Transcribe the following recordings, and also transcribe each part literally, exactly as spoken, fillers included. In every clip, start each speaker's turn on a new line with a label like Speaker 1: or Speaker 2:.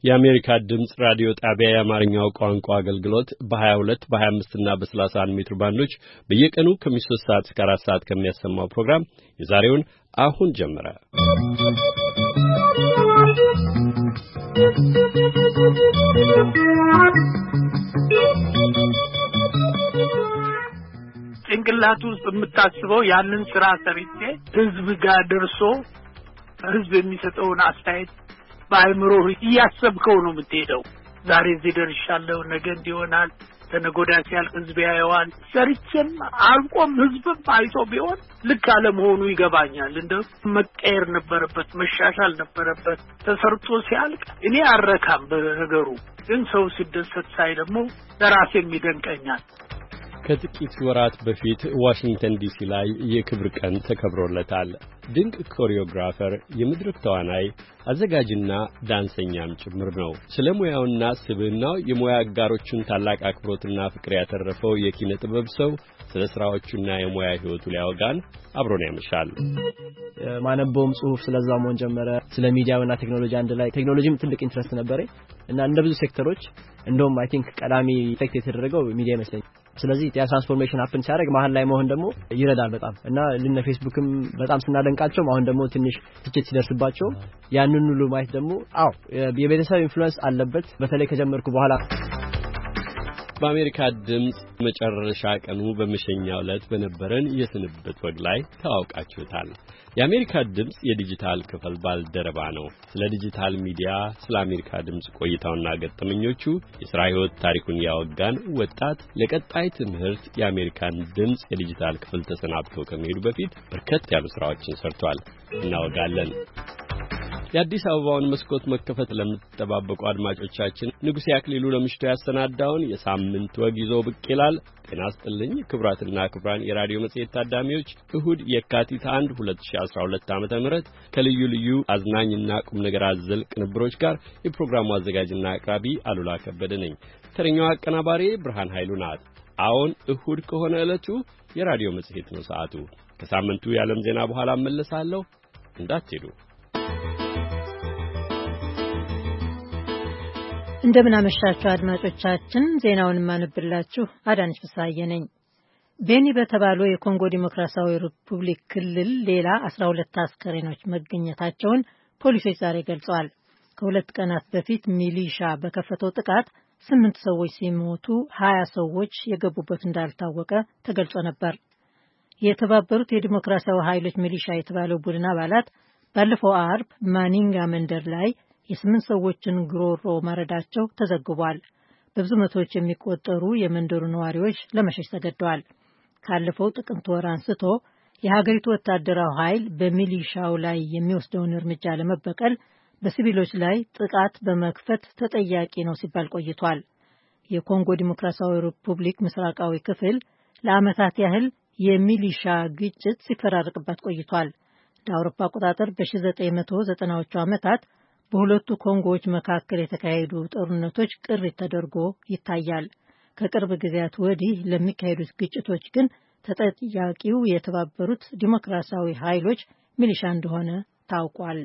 Speaker 1: የአሜሪካ ድምጽ ራዲዮ ጣቢያ የአማርኛው ቋንቋ አገልግሎት በ22 በ25 እና በ31 ሜትር ባንዶች በየቀኑ ከ3 ሰዓት እስከ አራት ሰዓት ከሚያሰማው ፕሮግራም የዛሬውን አሁን ጀመረ።
Speaker 2: ጭንቅላቱ ውስጥ የምታስበው ያንን ስራ ሰርቼ ህዝብ ጋር ደርሶ ህዝብ የሚሰጠውን አስተያየት ባይምሮ እያሰብከው ነው የምትሄደው። ዛሬ እዚህ ደርሻለሁ፣ ነገ እንዲሆናል፣ ተነጎዳ ሲያልቅ ህዝብ ያየዋል። ሰርቼም አልቆም ህዝብም አይቶ ቢሆን ልክ አለመሆኑ ይገባኛል። እንደ መቀየር ነበረበት፣ መሻሻል ነበረበት። ተሰርቶ ሲያልቅ እኔ አረካም በነገሩ፣ ግን ሰው ሲደሰት ሳይ ደግሞ ለራሴም ይደንቀኛል።
Speaker 1: ከጥቂት ወራት በፊት ዋሽንግተን ዲሲ ላይ የክብር ቀን ተከብሮለታል። ድንቅ ኮሪዮግራፈር፣ የመድረክ ተዋናይ፣ አዘጋጅና ዳንሰኛም ጭምር ነው። ስለ ሙያውና ስብዕናው የሙያ አጋሮቹን ታላቅ አክብሮትና ፍቅር ያተረፈው የኪነ ጥበብ ሰው ስለ ስራዎቹና የሙያ ህይወቱ ሊያወጋን አብሮን ያመሻል።
Speaker 3: ማነበውም ጽሁፍ ስለዛው መሆን ጀመረ። ስለ ሚዲያውና ቴክኖሎጂ አንድ ላይ ቴክኖሎጂም ትልቅ ኢንትረስት ነበረኝ እና እንደ ብዙ ሴክተሮች እንደውም አይ ቲንክ ቀዳሚ ኢፌክት የተደረገው ሚዲያ ይመስለኛል። ስለዚህ ያ ትራንስፎርሜሽን አፕን ሲያደርግ መሀል ላይ መሆን ደግሞ ይረዳል በጣም እና ለነ ፌስቡክም በጣም ስናደንቃቸው አሁን ደግሞ ትንሽ ትችት ሲደርስባቸው ያንን ሁሉ ማየት ደግሞ አዎ የቤተሰብ ኢንፍሉዌንስ አለበት። በተለይ ከጀመርኩ በኋላ
Speaker 1: በአሜሪካ ድምጽ መጨረሻ ቀኑ በመሸኛው ዕለት በነበረን የስንብት ወግ ላይ ተዋውቃችሁታል። የአሜሪካ ድምጽ የዲጂታል ክፍል ባልደረባ ነው። ስለ ዲጂታል ሚዲያ፣ ስለ አሜሪካ ድምጽ ቆይታውና ገጠመኞቹ የሥራ ሕይወት ታሪኩን ያወጋን ወጣት ለቀጣይ ትምህርት የአሜሪካን ድምጽ የዲጂታል ክፍል ተሰናብቶ ከመሄዱ በፊት በርከት ያሉ ሥራዎችን ሰርቷል። እናወጋለን። የአዲስ አበባውን መስኮት መከፈት ለምትጠባበቁ አድማጮቻችን ንጉሴ አክሊሉ ለምሽቱ ያሰናዳውን የሳምንት ወግ ይዞ ብቅ ይላል። ጤና ይስጥልኝ ክቡራትና ክቡራን የራዲዮ መጽሔት ታዳሚዎች፣ እሁድ የካቲት አንድ ሁለት ሺህ አስራ ሁለት ዓመተ ምህረት ከልዩ ልዩ አዝናኝና ቁም ነገር አዘል ቅንብሮች ጋር የፕሮግራሙ አዘጋጅና አቅራቢ አሉላ ከበደ ነኝ። ተረኛው አቀናባሪ ብርሃን ኃይሉ ናት። አሁን እሁድ ከሆነ ዕለቱ የራዲዮ መጽሔት ነው። ሰዓቱ ከሳምንቱ የዓለም ዜና በኋላ እመለሳለሁ፣ እንዳትሄዱ።
Speaker 4: እንደምን አመሻችሁ አድማጮቻችን። ዜናውን ማንብላችሁ አዳነች ፍሳዬ ነኝ። ቤኒ በተባለው የኮንጎ ዲሞክራሲያዊ ሪፑብሊክ ክልል ሌላ አስራ ሁለት አስከሬኖች መገኘታቸውን ፖሊሶች ዛሬ ገልጸዋል። ከሁለት ቀናት በፊት ሚሊሻ በከፈተው ጥቃት ስምንት ሰዎች ሲሞቱ ሀያ ሰዎች የገቡበት እንዳልታወቀ ተገልጾ ነበር። የተባበሩት የዲሞክራሲያዊ ኃይሎች ሚሊሻ የተባለው ቡድን አባላት ባለፈው አርብ ማኒንጋ መንደር ላይ የስምንት ሰዎችን ግሮሮ ማረዳቸው ተዘግቧል። በብዙ መቶዎች የሚቆጠሩ የመንደሩ ነዋሪዎች ለመሸሽ ተገደዋል። ካለፈው ጥቅምት ወር አንስቶ የሀገሪቱ ወታደራዊ ኃይል በሚሊሻው ላይ የሚወስደውን እርምጃ ለመበቀል በሲቪሎች ላይ ጥቃት በመክፈት ተጠያቂ ነው ሲባል ቆይቷል። የኮንጎ ዲሞክራሲያዊ ሪፑብሊክ ምስራቃዊ ክፍል ለዓመታት ያህል የሚሊሻ ግጭት ሲፈራረቅባት ቆይቷል። ለአውሮፓ አቆጣጠር በ1990ዎቹ ዓመታት በሁለቱ ኮንጎዎች መካከል የተካሄዱ ጦርነቶች ቅርት ተደርጎ ይታያል። ከቅርብ ጊዜያት ወዲህ ለሚካሄዱት ግጭቶች ግን ተጠያቂው የተባበሩት ዲሞክራሲያዊ ኃይሎች ሚሊሻ እንደሆነ ታውቋል።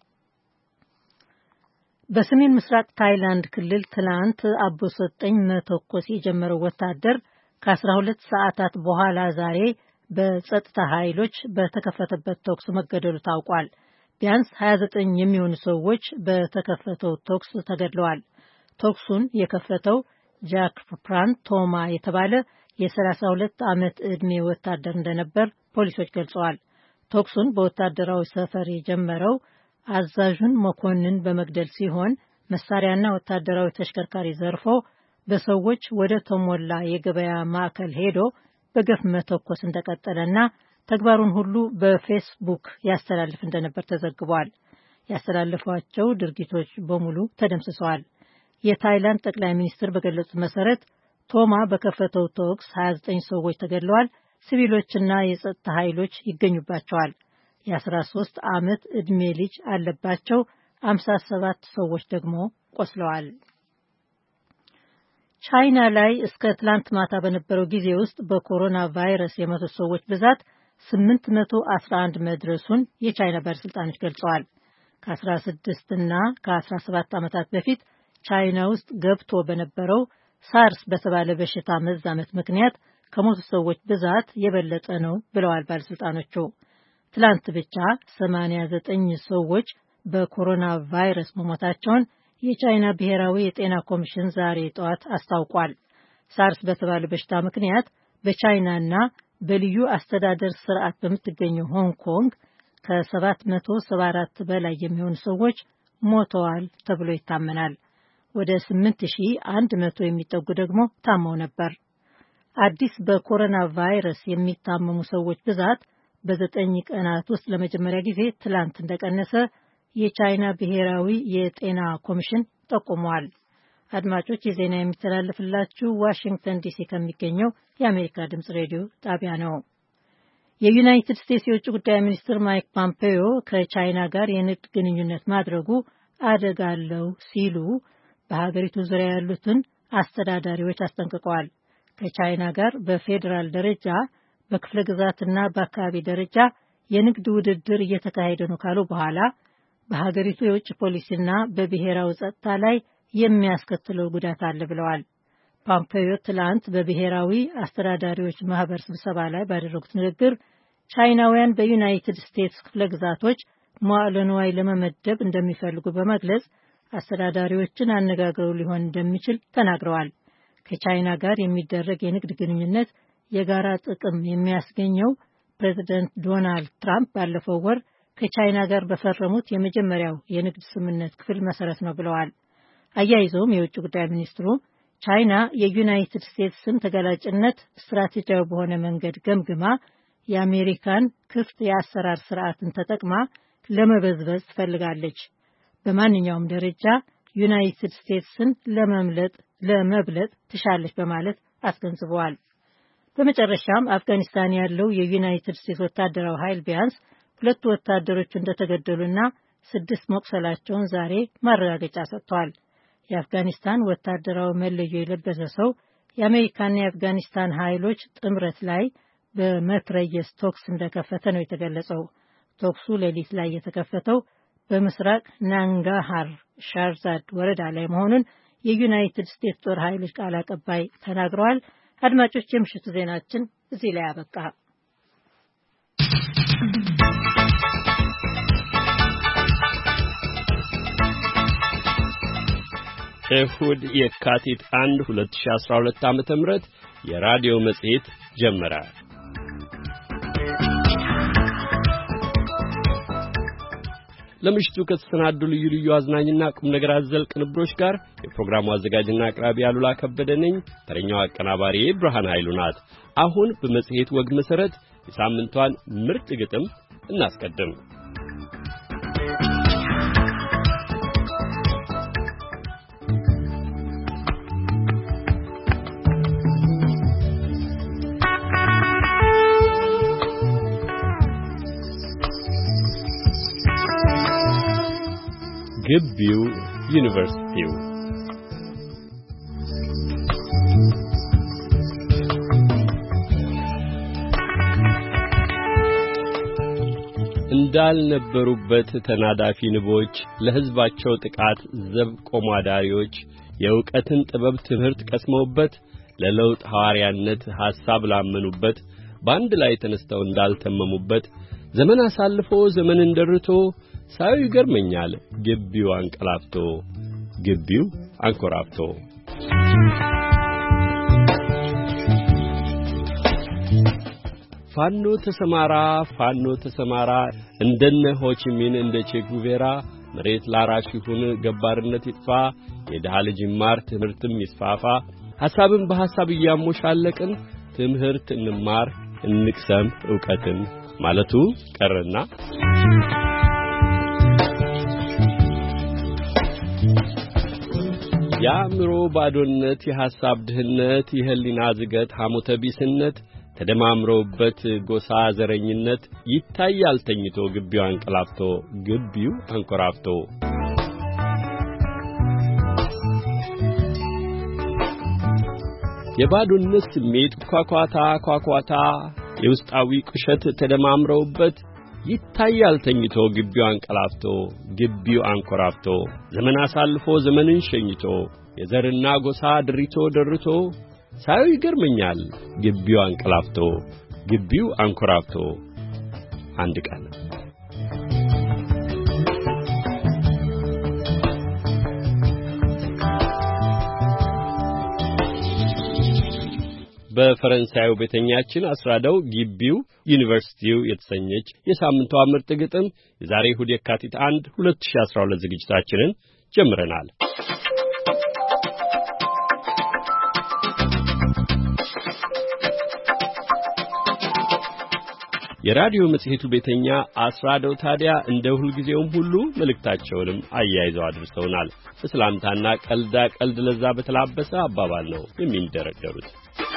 Speaker 4: በሰሜን ምስራቅ ታይላንድ ክልል ትላንት አቦሰጠኝ መተኮስ የጀመረው ወታደር ከአስራ ሁለት ሰዓታት በኋላ ዛሬ በጸጥታ ኃይሎች በተከፈተበት ተኩስ መገደሉ ታውቋል። ቢያንስ ሀያ ዘጠኝ የሚሆኑ ሰዎች በተከፈተው ተኩስ ተገድለዋል። ተኩሱን የከፈተው ጃክ ፕራንት ቶማ የተባለ የሰላሳ ሁለት ዓመት ዕድሜ ወታደር እንደነበር ፖሊሶች ገልጸዋል። ተኩሱን በወታደራዊ ሰፈር የጀመረው አዛዡን መኮንን በመግደል ሲሆን መሳሪያና ወታደራዊ ተሽከርካሪ ዘርፎ በሰዎች ወደ ተሞላ የገበያ ማዕከል ሄዶ በገፍ መተኮስ እንደቀጠለና ተግባሩን ሁሉ በፌስቡክ ያስተላልፍ እንደነበር ተዘግቧል። ያስተላለፏቸው ድርጊቶች በሙሉ ተደምስሰዋል። የታይላንድ ጠቅላይ ሚኒስትር በገለጹት መሰረት ቶማ በከፈተው ተኩስ ሀያ ዘጠኝ ሰዎች ተገድለዋል። ሲቪሎችና የጸጥታ ኃይሎች ይገኙባቸዋል። የአስራ ሶስት ዓመት ዕድሜ ልጅ አለባቸው። ሃምሳ ሰባት ሰዎች ደግሞ ቆስለዋል። ቻይና ላይ እስከ ትላንት ማታ በነበረው ጊዜ ውስጥ በኮሮና ቫይረስ የሞቱ ሰዎች ብዛት ስምንት መቶ አስራ አንድ መድረሱን የቻይና ባለስልጣኖች ገልጸዋል። ከ16 እና ከ17 ዓመታት በፊት ቻይና ውስጥ ገብቶ በነበረው ሳርስ በተባለ በሽታ መዛመት ምክንያት ከሞቱ ሰዎች ብዛት የበለጠ ነው ብለዋል ባለስልጣኖቹ። ትላንት ብቻ ሰማንያ ዘጠኝ ሰዎች በኮሮና ቫይረስ መሞታቸውን የቻይና ብሔራዊ የጤና ኮሚሽን ዛሬ ጠዋት አስታውቋል። ሳርስ በተባለ በሽታ ምክንያት በቻይናና በልዩ አስተዳደር ስርዓት በምትገኘው ሆንግ ኮንግ ከሰባት መቶ ሰባ አራት በላይ የሚሆኑ ሰዎች ሞተዋል ተብሎ ይታመናል። ወደ ስምንት ሺህ አንድ መቶ የሚጠጉ ደግሞ ታመው ነበር። አዲስ በኮሮና ቫይረስ የሚታመሙ ሰዎች ብዛት በዘጠኝ ቀናት ውስጥ ለመጀመሪያ ጊዜ ትላንት እንደቀነሰ የቻይና ብሔራዊ የጤና ኮሚሽን ጠቁሟል። አድማጮች የዜና የሚተላለፍላችሁ ዋሽንግተን ዲሲ ከሚገኘው የአሜሪካ ድምጽ ሬዲዮ ጣቢያ ነው። የዩናይትድ ስቴትስ የውጭ ጉዳይ ሚኒስትር ማይክ ፖምፔዮ ከቻይና ጋር የንግድ ግንኙነት ማድረጉ አደጋ አለው ሲሉ በሀገሪቱ ዙሪያ ያሉትን አስተዳዳሪዎች አስጠንቅቀዋል። ከቻይና ጋር በፌዴራል ደረጃ በክፍለ ግዛትና በአካባቢ ደረጃ የንግድ ውድድር እየተካሄደ ነው ካሉ በኋላ በሀገሪቱ የውጭ ፖሊሲና በብሔራዊ ጸጥታ ላይ የሚያስከትለው ጉዳት አለ ብለዋል። ፖምፔዮ ትላንት በብሔራዊ አስተዳዳሪዎች ማህበር ስብሰባ ላይ ባደረጉት ንግግር ቻይናውያን በዩናይትድ ስቴትስ ክፍለ ግዛቶች መዋዕለ ንዋይ ለመመደብ እንደሚፈልጉ በመግለጽ አስተዳዳሪዎችን አነጋግረው ሊሆን እንደሚችል ተናግረዋል። ከቻይና ጋር የሚደረግ የንግድ ግንኙነት የጋራ ጥቅም የሚያስገኘው ፕሬዚደንት ዶናልድ ትራምፕ ባለፈው ወር ከቻይና ጋር በፈረሙት የመጀመሪያው የንግድ ስምምነት ክፍል መሰረት ነው ብለዋል። አያይዘውም የውጭ ጉዳይ ሚኒስትሩ ቻይና የዩናይትድ ስቴትስን ተጋላጭነት ስትራቴጂያዊ በሆነ መንገድ ገምግማ የአሜሪካን ክፍት የአሰራር ስርዓትን ተጠቅማ ለመበዝበዝ ትፈልጋለች፣ በማንኛውም ደረጃ ዩናይትድ ስቴትስን ለመምለጥ ለመብለጥ ትሻለች በማለት አስገንዝበዋል። በመጨረሻም አፍጋኒስታን ያለው የዩናይትድ ስቴትስ ወታደራዊ ኃይል ቢያንስ ሁለት ወታደሮች እንደተገደሉና ስድስት መቁሰላቸውን ዛሬ ማረጋገጫ ሰጥተዋል። የአፍጋኒስታን ወታደራዊ መለዮ የለበሰ ሰው የአሜሪካና የአፍጋኒስታን ኃይሎች ጥምረት ላይ በመትረየስ ቶክስ እንደከፈተ ነው የተገለጸው። ቶክሱ ሌሊት ላይ የተከፈተው በምስራቅ ናንጋሃር ሻርዛድ ወረዳ ላይ መሆኑን የዩናይትድ ስቴትስ ጦር ኃይሎች ቃል አቀባይ ተናግረዋል። አድማጮች፣ የምሽቱ ዜናችን እዚህ ላይ አበቃ።
Speaker 1: እሁድ የካቲት አንድ ሁለት ሺህ አስራ ሁለት ዓመተ ምህረት የራዲዮ መጽሔት ጀመረ። ለምሽቱ ከተሰናዱ ልዩ ልዩ አዝናኝና ቁም ነገር አዘል ቅንብሮች ጋር የፕሮግራሙ አዘጋጅና አቅራቢ አሉላ ከበደ ነኝ። ተረኛው አቀናባሪ ብርሃን ኃይሉ ናት። አሁን በመጽሔት ወግ መሰረት የሳምንቷን ምርጥ ግጥም እናስቀድም። ግቢው ዩኒቨርሲቲው እንዳልነበሩበት ተናዳፊ ንቦች ለሕዝባቸው ጥቃት ዘብ ቆማዳሪዎች የእውቀትን ጥበብ ትምህርት ቀስመውበት ለለውጥ ሐዋርያነት ሐሳብ ላመኑበት በአንድ ላይ ተነስተው እንዳልተመሙበት ዘመን አሳልፎ ዘመን እንደርቶ ሳዩ ይገርመኛል ግቢው አንቀላፍቶ ግቢው አንኮራፍቶ። ፋኖ ተሰማራ ፋኖ ተሰማራ እንደነ ሆቺሚን እንደ ቼጉቬራ መሬት ላራሽ ይሁን ገባርነት ይጥፋ የደሃ ልጅ ይማር ትምህርትም ይስፋፋ ሐሳብን በሐሳብ እያሞሻለቅን ትምህርት እንማር እንቅሰም ዕውቀትን ማለቱ ቀረና የአእምሮ ባዶነት የሐሳብ ድህነት የህሊና ዝገት ሐሞተ ቢስነት ተደማምረውበት ጎሳ ዘረኝነት ይታያል ተኝቶ ግቢው አንቀላፍቶ ግቢው አንኮራፍቶ። የባዶነት ስሜት ኳኳታ ኳኳታ የውስጣዊ ቁሸት ተደማምረውበት ይታያል ተኝቶ ግቢው አንቀላፍቶ ግቢው አንኮራፍቶ ዘመን አሳልፎ ዘመንን ሸኝቶ የዘርና ጎሳ ድሪቶ ደርቶ ሳይው ይገርመኛል ግቢው አንቀላፍቶ ግቢው አንኮራፍቶ አንድ ቀን በፈረንሳዩ ቤተኛችን አስራደው ግቢው ዩኒቨርሲቲው የተሰኘች የሳምንቷ ምርጥ ግጥም የዛሬ እሁድ የካቲት አንድ ሁለት ሺህ አስራ ሁለት ዝግጅታችንን ጀምረናል። የራዲዮ መጽሔቱ ቤተኛ አስራደው ታዲያ እንደ ሁልጊዜውም ሁሉ መልእክታቸውንም አያይዘው አድርሰውናል። በሰላምታና ቀልዳ ቀልድ ለዛ በተላበሰ አባባል ነው የሚንደረደሩት።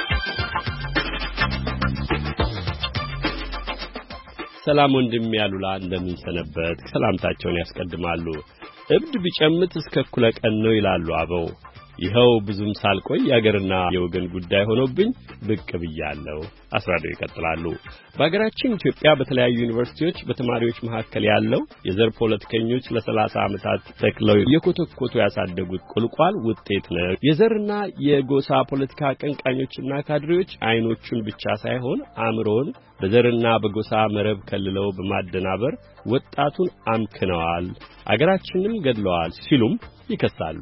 Speaker 1: ሰላም ወንድም ያሉላ እንደምን ሰነበት ሰላምታቸውን ያስቀድማሉ። እብድ ቢጨምት እስከ እኩለ ቀን ነው ይላሉ አበው። ይኸው ብዙም ሳልቆይ ያገርና የወገን ጉዳይ ሆኖብኝ ብቅ ብያለሁ። አስራደው ይቀጥላሉ። በአገራችን ኢትዮጵያ በተለያዩ ዩኒቨርሲቲዎች በተማሪዎች መካከል ያለው የዘር ፖለቲከኞች ለሰላሳ ዓመታት ተክለው የኮተኮቱ ያሳደጉት ቁልቋል ውጤት ነው። የዘርና የጎሳ ፖለቲካ አቀንቃኞችና ካድሬዎች አይኖቹን ብቻ ሳይሆን አእምሮውን በዘርና በጎሳ መረብ ከልለው በማደናበር ወጣቱን አምክነዋል፣ አገራችንንም ገድለዋል ሲሉም ይከሳሉ።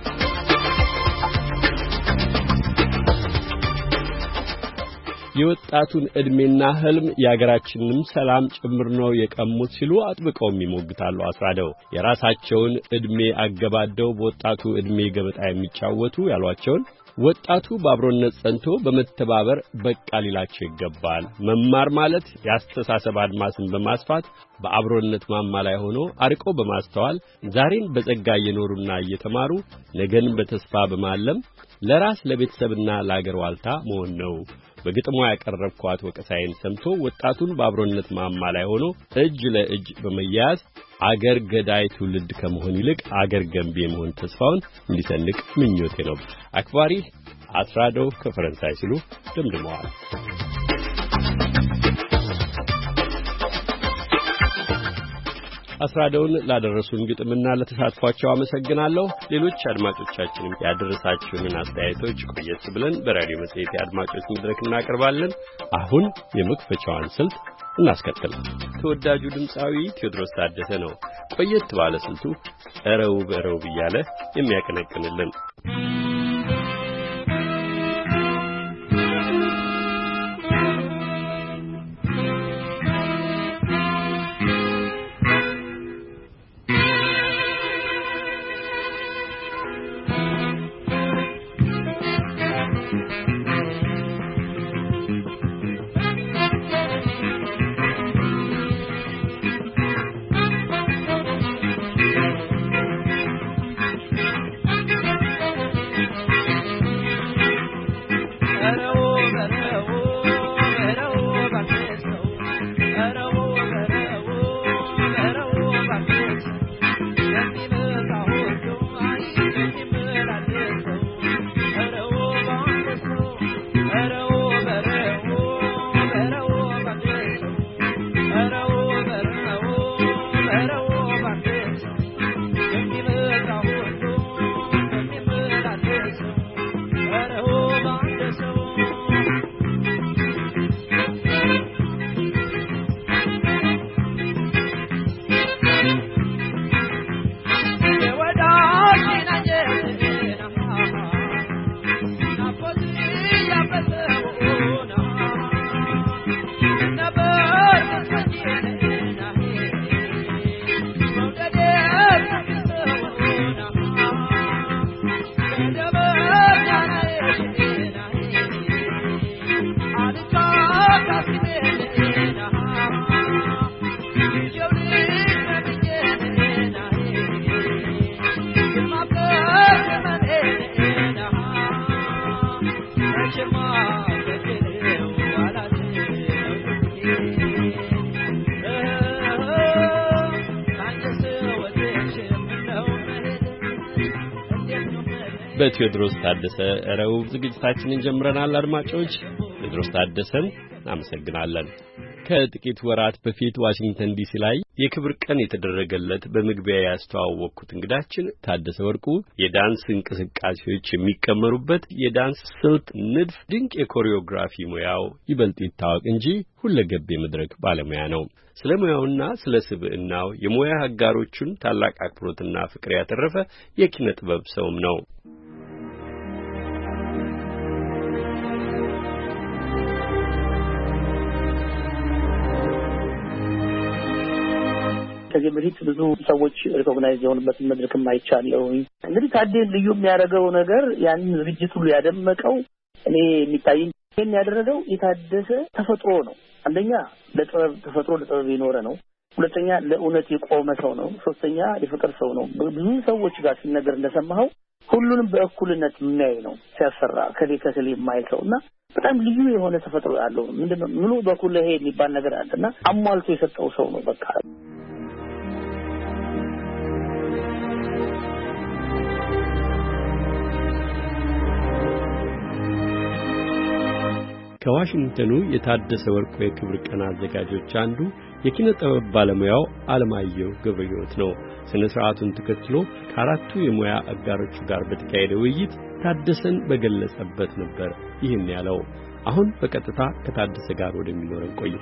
Speaker 1: የወጣቱን እድሜና ህልም ያገራችንንም ሰላም ጭምር ነው የቀሙት ሲሉ አጥብቀው ይሞግታሉ። አስራደው የራሳቸውን እድሜ አገባደው በወጣቱ እድሜ ገበጣ የሚጫወቱ ያሏቸውን ወጣቱ በአብሮነት ጸንቶ በመተባበር በቃ ሊላቸው ይገባል። መማር ማለት ያስተሳሰብ አድማስን በማስፋት በአብሮነት ማማ ላይ ሆኖ አርቆ በማስተዋል ዛሬን በጸጋ እየኖሩና እየተማሩ ነገን በተስፋ በማለም ለራስ ለቤተሰብና ለአገር ዋልታ መሆን ነው። በግጥሟ ያቀረብኳት ወቀሳይን ሰምቶ ወጣቱን በአብሮነት ማማ ላይ ሆኖ እጅ ለእጅ በመያያዝ አገር ገዳይ ትውልድ ከመሆን ይልቅ አገር ገንቢ የመሆን ተስፋውን እንዲሰንቅ ምኞቴ ነው። አክባሪ አስራደው ከፈረንሳይ ሲሉ ደምድመዋል። አስራደውን ላደረሱን ግጥምና ለተሳትፏቸው አመሰግናለሁ። ሌሎች አድማጮቻችንም ያደረሳችሁን አስተያየቶች ቆየት ብለን በራዲዮ መጽሔት አድማጮች መድረክ እናቀርባለን። አሁን የመክፈቻዋን ስልት እናስከትል። ተወዳጁ ድምፃዊ ቴዎድሮስ ታደሰ ነው ቆየት ባለ ስልቱ እረው በረው ብያለ የሚያቀነቅንልን። በቴዎድሮስ ታደሰ ረቡዕ ዝግጅታችንን ጀምረናል። አድማጮች ቴዎድሮስ ታደሰን እናመሰግናለን። ከጥቂት ወራት በፊት ዋሽንግተን ዲሲ ላይ የክብር ቀን የተደረገለት በመግቢያ ያስተዋወቅኩት እንግዳችን ታደሰ ወርቁ የዳንስ እንቅስቃሴዎች የሚቀመሩበት የዳንስ ስልት ንድፍ ድንቅ የኮሪዮግራፊ ሙያው ይበልጥ ይታወቅ እንጂ ሁለገብ የመድረክ ባለሙያ ነው። ስለ ሙያውና ስለ ስብዕናው የሙያ አጋሮቹን ታላቅ አክብሮትና ፍቅር ያተረፈ የኪነ ጥበብ ሰውም ነው።
Speaker 5: ከዚህ በፊት ብዙ ሰዎች ሪኮግናይዝ የሆኑበትን መድረክም አይቻለሁ። እንግዲህ ታዴ ልዩ የሚያደርገው ነገር ያንን ዝግጅት ሁሉ ያደመቀው እኔ የሚታየኝ ይሄን ያደረገው የታደሰ ተፈጥሮ ነው። አንደኛ ለጥበብ ተፈጥሮ ለጥበብ የኖረ ነው። ሁለተኛ ለእውነት የቆመ ሰው ነው። ሶስተኛ የፍቅር ሰው ነው። ብዙ ሰዎች ጋር ሲነገር እንደሰማኸው ሁሉንም በእኩልነት የሚያይ ነው ሲያሰራ ከሌ ከሌ የማይተውና በጣም ልዩ የሆነ ተፈጥሮ ያለው ምንድነው ሙሉ በኩል ይሄ የሚባል ነገር አለና አሟልቶ የሰጠው ሰው ነው በቃ።
Speaker 1: ከዋሽንግተኑ የታደሰ ወርቁ የክብር ቀን አዘጋጆች አንዱ የኪነ ጥበብ ባለሙያው አለማየሁ ገብረሕይወት ነው። ስነ ስርዓቱን ተከትሎ ከአራቱ የሙያ አጋሮቹ ጋር በተካሄደ ውይይት ታደሰን በገለጸበት ነበር ይህን ያለው። አሁን በቀጥታ ከታደሰ ጋር ወደሚኖረን ቆይታ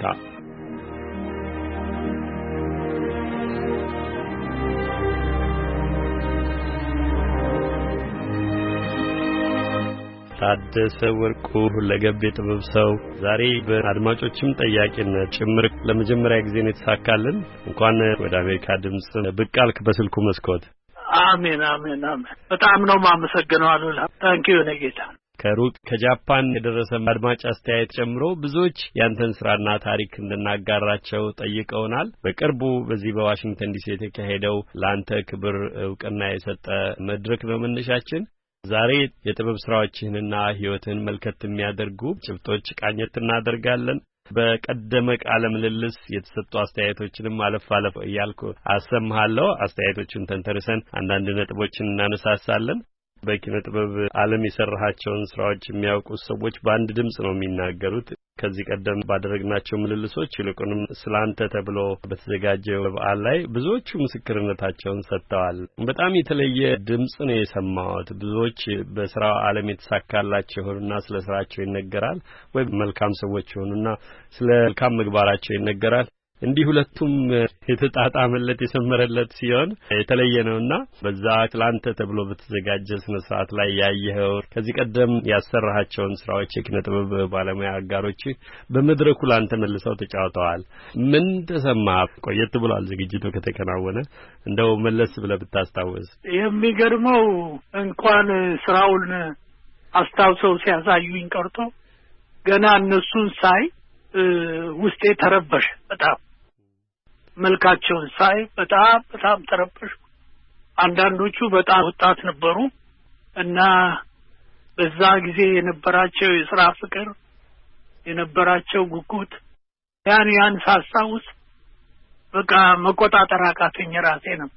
Speaker 1: ታደሰ ወርቁ ለገብ የጥበብ ሰው ዛሬ በአድማጮችም ጠያቂነት ጭምር ለመጀመሪያ ጊዜ ነው የተሳካልን። እንኳን ወደ አሜሪካ ድምጽ ብቅ አልክ በስልኩ መስኮት።
Speaker 2: አሜን አሜን አሜን። በጣም ነው ማመሰግነው አሉላ። ታንኪዩ ነጌታ።
Speaker 1: ከሩቅ ከጃፓን የደረሰ አድማጭ አስተያየት ጨምሮ ብዙዎች ያንተን ስራና ታሪክ እንድናጋራቸው ጠይቀውናል። በቅርቡ በዚህ በዋሽንግተን ዲሲ የተካሄደው ላንተ ክብር ዕውቅና የሰጠ መድረክ ነው መነሻችን። ዛሬ የጥበብ ስራዎችህንና ህይወትን መልከት የሚያደርጉ ጭብጦች ቃኘት እናደርጋለን። በቀደመ ቃለ ምልልስ የተሰጡ አስተያየቶችንም አለፍ አለፍ እያልኩ አሰማሃለሁ። አስተያየቶችን ተንተርሰን አንዳንድ ነጥቦችን እናነሳሳለን። በኪነ ጥበብ ዓለም የሰራሃቸውን ስራዎች የሚያውቁ ሰዎች በአንድ ድምጽ ነው የሚናገሩት። ከዚህ ቀደም ባደረግናቸው ምልልሶች ይልቁንም ስላንተ ተብሎ በተዘጋጀው በዓል ላይ ብዙዎቹ ምስክርነታቸውን ሰጥተዋል። በጣም የተለየ ድምጽ ነው የሰማሁት። ብዙዎች በስራው ዓለም የተሳካላቸው ሆኑና ስለ ስራቸው ይነገራል፣ ወይ መልካም ሰዎች ሆኑና ስለ መልካም ምግባራቸው ይነገራል። እንዲህ ሁለቱም የተጣጣመለት የሰመረለት ሲሆን የተለየ ነውና በዛ ትላንተ ተብሎ በተዘጋጀ ስነ ስርዓት ላይ ያየኸው ከዚህ ቀደም ያሰራሃቸውን ስራዎች የኪነ ጥበብ ባለሙያ አጋሮች በመድረኩ ላንተ መልሰው ተጫውተዋል። ምን ተሰማ? ቆየት ብሏል ዝግጅቱ ከተከናወነ፣ እንደው መለስ ብለህ ብታስታውስ።
Speaker 2: የሚገርመው እንኳን ስራውን አስታውሰው ሲያሳዩኝ ቀርቶ ገና እነሱን ሳይ ውስጤ ተረበሽ። በጣም መልካቸውን ሳይ በጣም በጣም ተረበሽ። አንዳንዶቹ በጣም ወጣት ነበሩ እና በዛ ጊዜ የነበራቸው የሥራ ፍቅር የነበራቸው ጉጉት ያን ያን ሳስታውስ በቃ መቆጣጠር አቃተኝ ራሴ ነው።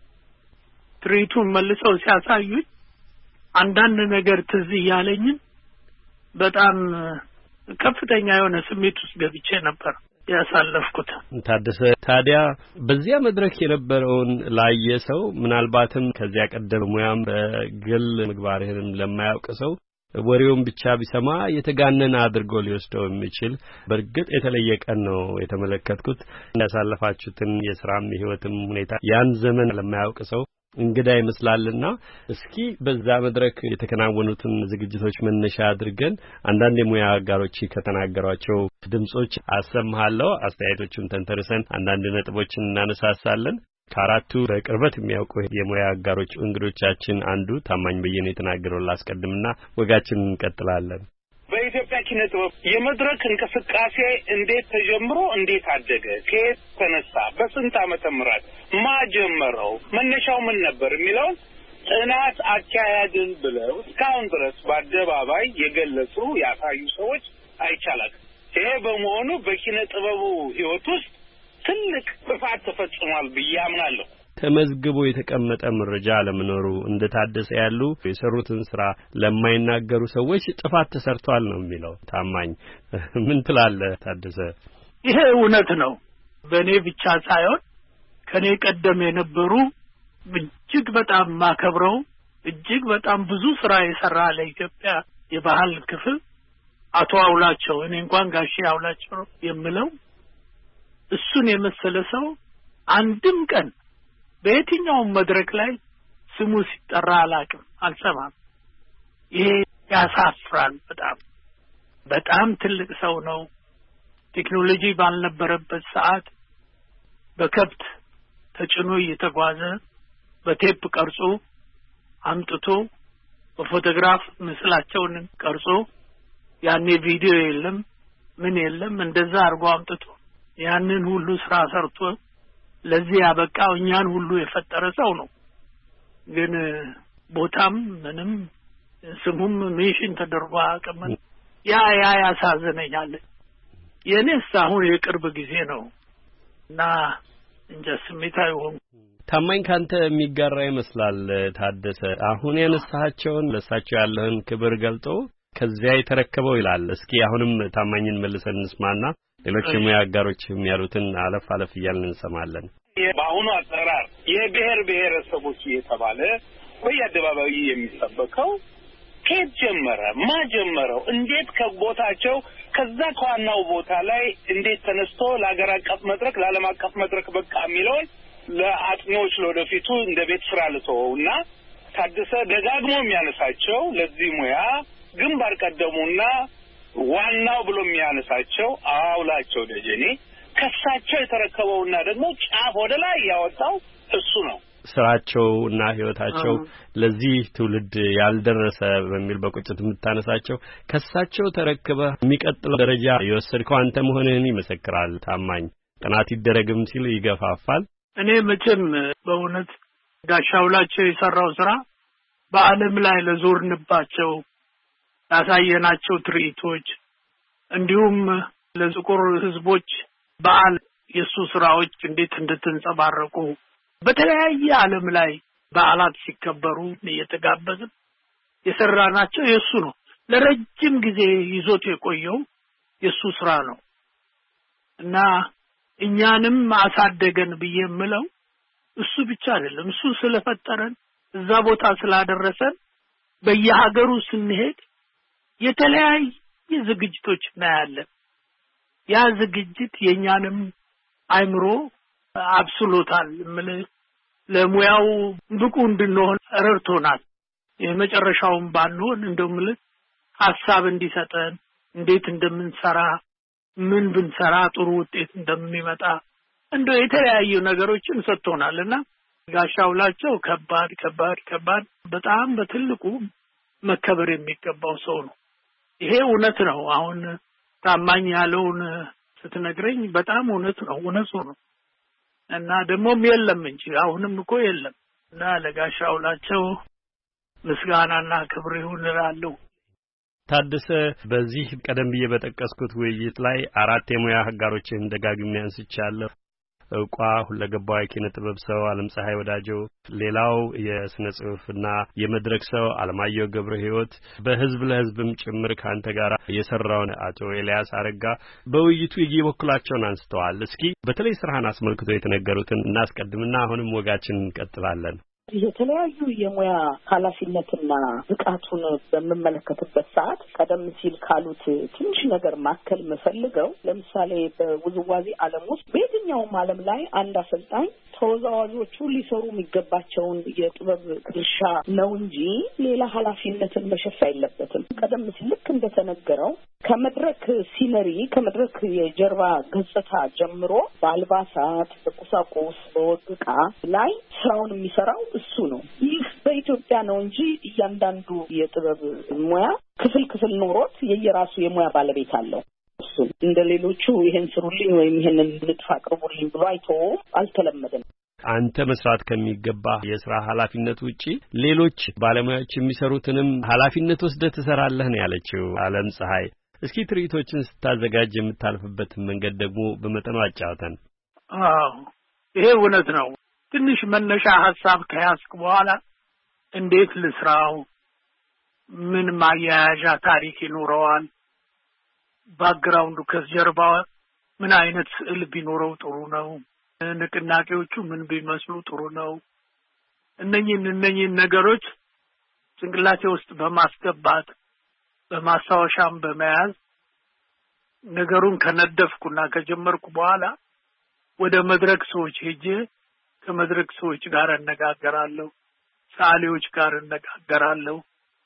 Speaker 2: ትርኢቱን መልሰው ሲያሳዩኝ አንዳንድ ነገር ትዝ ያለኝ በጣም ከፍተኛ የሆነ ስሜት ውስጥ ገብቼ ነበር ያሳለፍኩት።
Speaker 1: ታደሰ ታዲያ በዚያ መድረክ የነበረውን ላየ ሰው ምናልባትም ከዚያ ቀደም ሙያም በግል ምግባርህንም ለማያውቅ ሰው ወሬውን ብቻ ቢሰማ የተጋነነ አድርጎ ሊወስደው የሚችል በርግጥ የተለየ ቀን ነው የተመለከትኩት። ያሳለፋችሁትን የሥራም የህይወትም ሁኔታ ያን ዘመን ለማያውቅ ሰው እንግዳ ይመስላልና እስኪ በዛ መድረክ የተከናወኑትን ዝግጅቶች መነሻ አድርገን አንዳንድ የሙያ አጋሮች ከተናገሯቸው ድምጾች አሰማሃለሁ። አስተያየቶቹን ተንተርሰን አንዳንድ ነጥቦችን እናነሳሳለን። ከአራቱ በቅርበት የሚያውቁ የሙያ አጋሮች እንግዶቻችን አንዱ ታማኝ በየነ የተናገረውን ላስቀድምና ወጋችንን እንቀጥላለን።
Speaker 6: በኢትዮጵያ ኪነ ጥበብ የመድረክ እንቅስቃሴ እንዴት ተጀምሮ እንዴት አደገ፣ ከየት ተነሳ፣ በስንት ዓመተ ምህረት ማጀመረው፣ መነሻው ምን ነበር የሚለውን ጥናት አካሄድን ብለው እስካሁን ድረስ በአደባባይ የገለጹ ያሳዩ ሰዎች አይቻላል። ይሄ በመሆኑ በኪነ ጥበቡ ህይወት ውስጥ ትልቅ ጥፋት ተፈጽሟል ብዬ አምናለሁ።
Speaker 1: ተመዝግቦ የተቀመጠ መረጃ ለመኖሩ እንደታደሰ ያሉ የሰሩትን ስራ ለማይናገሩ ሰዎች ጥፋት ተሰርቷል ነው የሚለው ታማኝ። ምን ትላለህ ታደሰ?
Speaker 2: ይሄ እውነት ነው። በእኔ ብቻ ሳይሆን ከኔ ቀደም የነበሩ እጅግ በጣም ማከብረው እጅግ በጣም ብዙ ስራ የሰራ ለኢትዮጵያ የባህል ክፍል አቶ አውላቸው እኔ እንኳን ጋሼ አውላቸው የምለው እሱን የመሰለ ሰው አንድም ቀን በየትኛውም መድረክ ላይ ስሙ ሲጠራ አላውቅም፣ አልሰማም። ይሄ ያሳፍራል። በጣም በጣም ትልቅ ሰው ነው። ቴክኖሎጂ ባልነበረበት ሰዓት በከብት ተጭኖ እየተጓዘ በቴፕ ቀርጾ አምጥቶ በፎቶግራፍ ምስላቸውን ቀርጾ ያኔ ቪዲዮ የለም ምን የለም እንደዛ አርጎ አምጥቶ ያንን ሁሉ ስራ ሰርቶ ለዚህ ያበቃው እኛን ሁሉ የፈጠረ ሰው ነው። ግን ቦታም ምንም ስሙም ሜሽን ተደርጎ አቀመ ያ ያ ያሳዝነኛል። የኔስ አሁን የቅርብ ጊዜ ነው እና እንጃ ስሜታዊ ሆንኩ።
Speaker 1: ታማኝ ካንተ የሚጋራ ይመስላል ታደሰ። አሁን ያነሳቸውን ለሳቸው ያለህን ክብር ገልጦ ከዚያ የተረከበው ይላል። እስኪ አሁንም ታማኝን መልሰን እንስማና ሌሎች የሙያ አጋሮችም ያሉትን አለፍ አለፍ እያልን እንሰማለን።
Speaker 6: በአሁኑ አጠራር የብሔር ብሔረሰቦች እየተባለ በየአደባባዩ የሚሰበከው ከየት ጀመረ? ማን ጀመረው? እንዴት ከቦታቸው ከዛ ከዋናው ቦታ ላይ እንዴት ተነስቶ ለሀገር አቀፍ መድረክ ለዓለም አቀፍ መድረክ በቃ የሚለውን ለአጥኚዎች ለወደፊቱ እንደ ቤት ስራ ልተወውና ታደሰ ደጋግሞ የሚያነሳቸው ለዚህ ሙያ ግንባር ቀደሙና ዋናው ብሎ የሚያነሳቸው አውላቸው ደጀኔ ከሳቸው የተረከበውና ደግሞ ጫፍ ወደ ላይ ያወጣው እሱ ነው።
Speaker 1: ስራቸውና ህይወታቸው ለዚህ ትውልድ ያልደረሰ በሚል በቁጭት የምታነሳቸው ከሳቸው ተረክበ የሚቀጥለው ደረጃ የወሰድከው አንተ መሆንህን ይመሰክራል። ታማኝ ጥናት ይደረግም ሲል ይገፋፋል።
Speaker 2: እኔ መቼም በእውነት ጋሻውላቸው የሰራው ስራ በዓለም ላይ ለዞርንባቸው ያሳየናቸው ትርኢቶች እንዲሁም ለጥቁር ህዝቦች በዓል የሱ ስራዎች እንዴት እንደተንጸባረቁ በተለያየ ዓለም ላይ በዓላት ሲከበሩ እየተጋበዝን የሰራናቸው የሱ ነው። ለረጅም ጊዜ ይዞት የቆየው የሱ ስራ ነው እና እኛንም አሳደገን ብዬ የምለው እሱ ብቻ አይደለም። እሱ ስለፈጠረን እዛ ቦታ ስላደረሰን በየሀገሩ ስንሄድ የተለያየ ዝግጅቶች እናያለን። ያ ዝግጅት የኛንም አይምሮ አብስሎታል። ምን ለሙያው ብቁ እንድንሆን ረድቶናል። የመጨረሻውን ባንሆን እንደውም ሐሳብ እንዲሰጠን እንዴት እንደምንሰራ ምን ብንሰራ ጥሩ ውጤት እንደሚመጣ እንደው የተለያዩ ነገሮችን ሰጥቶናልና ጋሻውላቸው ከባድ ከባድ ከባድ በጣም በትልቁ መከበር የሚገባው ሰው ነው። ይሄ እውነት ነው። አሁን ታማኝ ያለውን ስትነግረኝ በጣም እውነት ነው እውነቱ ነው እና ደግሞም የለም እንጂ አሁንም እኮ የለም እና ለጋሻውላቸው ምስጋናና ክብር ይሁን እላለሁ።
Speaker 1: ታደሰ በዚህ ቀደም ብዬ በጠቀስኩት ውይይት ላይ አራት የሙያ አጋሮችን ደጋግሜ አንስቻለሁ። እውቋ ሁለገባው የኪነ ጥበብ ሰው ዓለም ፀሐይ ወዳጆ፣ ሌላው የስነ ጽሑፍና የመድረክ ሰው አለማየሁ ገብረ ሕይወት፣ በህዝብ ለህዝብም ጭምር ካንተ ጋር የሰራውን አቶ ኤልያስ አረጋ በውይይቱ የበኩላቸውን አንስተዋል። እስኪ በተለይ ስራህን አስመልክቶ የተነገሩትን እናስቀድምና አሁንም ወጋችን እንቀጥላለን።
Speaker 5: የተለያዩ የሙያ ኃላፊነትና ብቃቱን በመመለከትበት ሰዓት ቀደም ሲል ካሉት ትንሽ ነገር ማከል መፈልገው ለምሳሌ በውዝዋዜ ዓለም ውስጥ በየትኛውም ዓለም ላይ አንድ አሰልጣኝ ተወዛዋዦቹ ሊሰሩ የሚገባቸውን የጥበብ ድርሻ ነው እንጂ ሌላ ኃላፊነትን መሸፈን የለበትም። ቀደም ሲል ልክ እንደተነገረው ከመድረክ ሲነሪ ከመድረክ የጀርባ ገጽታ ጀምሮ በአልባሳት፣ በቁሳቁስ፣ በወግ ዕቃ ላይ ስራውን የሚሰራው እሱ ነው። ይህ በኢትዮጵያ ነው እንጂ እያንዳንዱ የጥበብ ሙያ ክፍል ክፍል ኖሮት የየራሱ የሙያ ባለቤት አለው። እሱ እንደሌሎቹ ይሄን ስሩልኝ ወይም ይሄንን ልጥፋ አቅርቡልኝ ብሎ አይቶ አልተለመደም።
Speaker 1: አንተ መስራት ከሚገባ የሥራ ኃላፊነት ውጪ ሌሎች ባለሙያዎች የሚሰሩትንም ኃላፊነት ወስደህ ትሰራለህ ነው ያለችው ዓለም ፀሐይ። እስኪ ትርኢቶችን ስታዘጋጅ የምታልፍበትን መንገድ ደግሞ በመጠኑ አጫውተን።
Speaker 2: አዎ ይሄ እውነት ነው። ትንሽ መነሻ ሐሳብ ከያዝክ በኋላ እንዴት ልስራው፣ ምን ማያያዣ ታሪክ ይኖረዋል፣ ባክግራውንዱ ከጀርባው ምን አይነት ስዕል ቢኖረው ጥሩ ነው፣ ንቅናቄዎቹ ምን ቢመስሉ ጥሩ ነው። እነኚህን እነኚህን ነገሮች ጭንቅላቴ ውስጥ በማስገባት በማስታወሻም በመያዝ ነገሩን ከነደፍኩና ከጀመርኩ በኋላ ወደ መድረክ ሰዎች ሄጄ ከመድረክ ሰዎች ጋር እነጋገራለሁ፣ ሰዓሊዎች ጋር እነጋገራለሁ።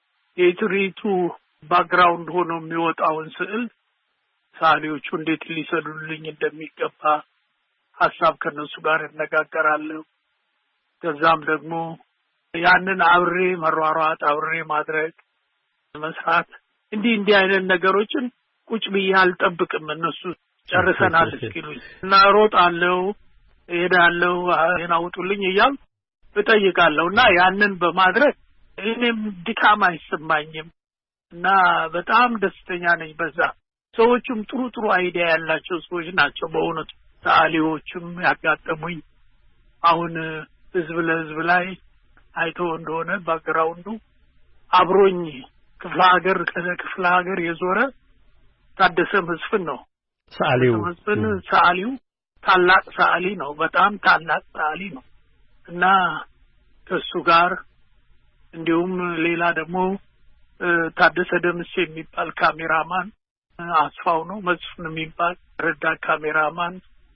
Speaker 2: የትርኢቱ ባክግራውንድ ሆኖ የሚወጣውን ስዕል ሰዓሊዎቹ እንዴት ሊሰሉልኝ እንደሚገባ ሐሳብ ከነሱ ጋር እነጋገራለሁ። ከዛም ደግሞ ያንን አብሬ መሯሯጥ፣ አብሬ ማድረግ፣ መስራት እንዲህ እንዲህ አይነት ነገሮችን ቁጭ ብዬ አልጠብቅም። እነሱ ጨርሰናል እስኪሉኝ እና ሮጣለሁ፣ እሄዳለሁ፣ የናውጡልኝ እያልኩ እጠይቃለሁ እና ያንን በማድረግ እኔም ድካም አይሰማኝም እና በጣም ደስተኛ ነኝ በዛ። ሰዎቹም ጥሩ ጥሩ አይዲያ ያላቸው ሰዎች ናቸው በእውነቱ። ሰዓሊዎችም ያጋጠሙኝ አሁን ህዝብ ለህዝብ ላይ አይቶ እንደሆነ ባክግራውንዱ አብሮኝ ክፍለ ሀገር ከክፍለ ሀገር የዞረ ታደሰ መስፍን ነው።
Speaker 1: ሰዓሊው
Speaker 2: መስፍን ሰዓሊው ታላቅ ሰዓሊ ነው፣ በጣም ታላቅ ሰዓሊ ነው እና ከሱ ጋር እንዲሁም ሌላ ደግሞ ታደሰ ደምስ የሚባል ካሜራማን፣ አስፋው ነው መስፍን የሚባል ረዳት ካሜራማን፣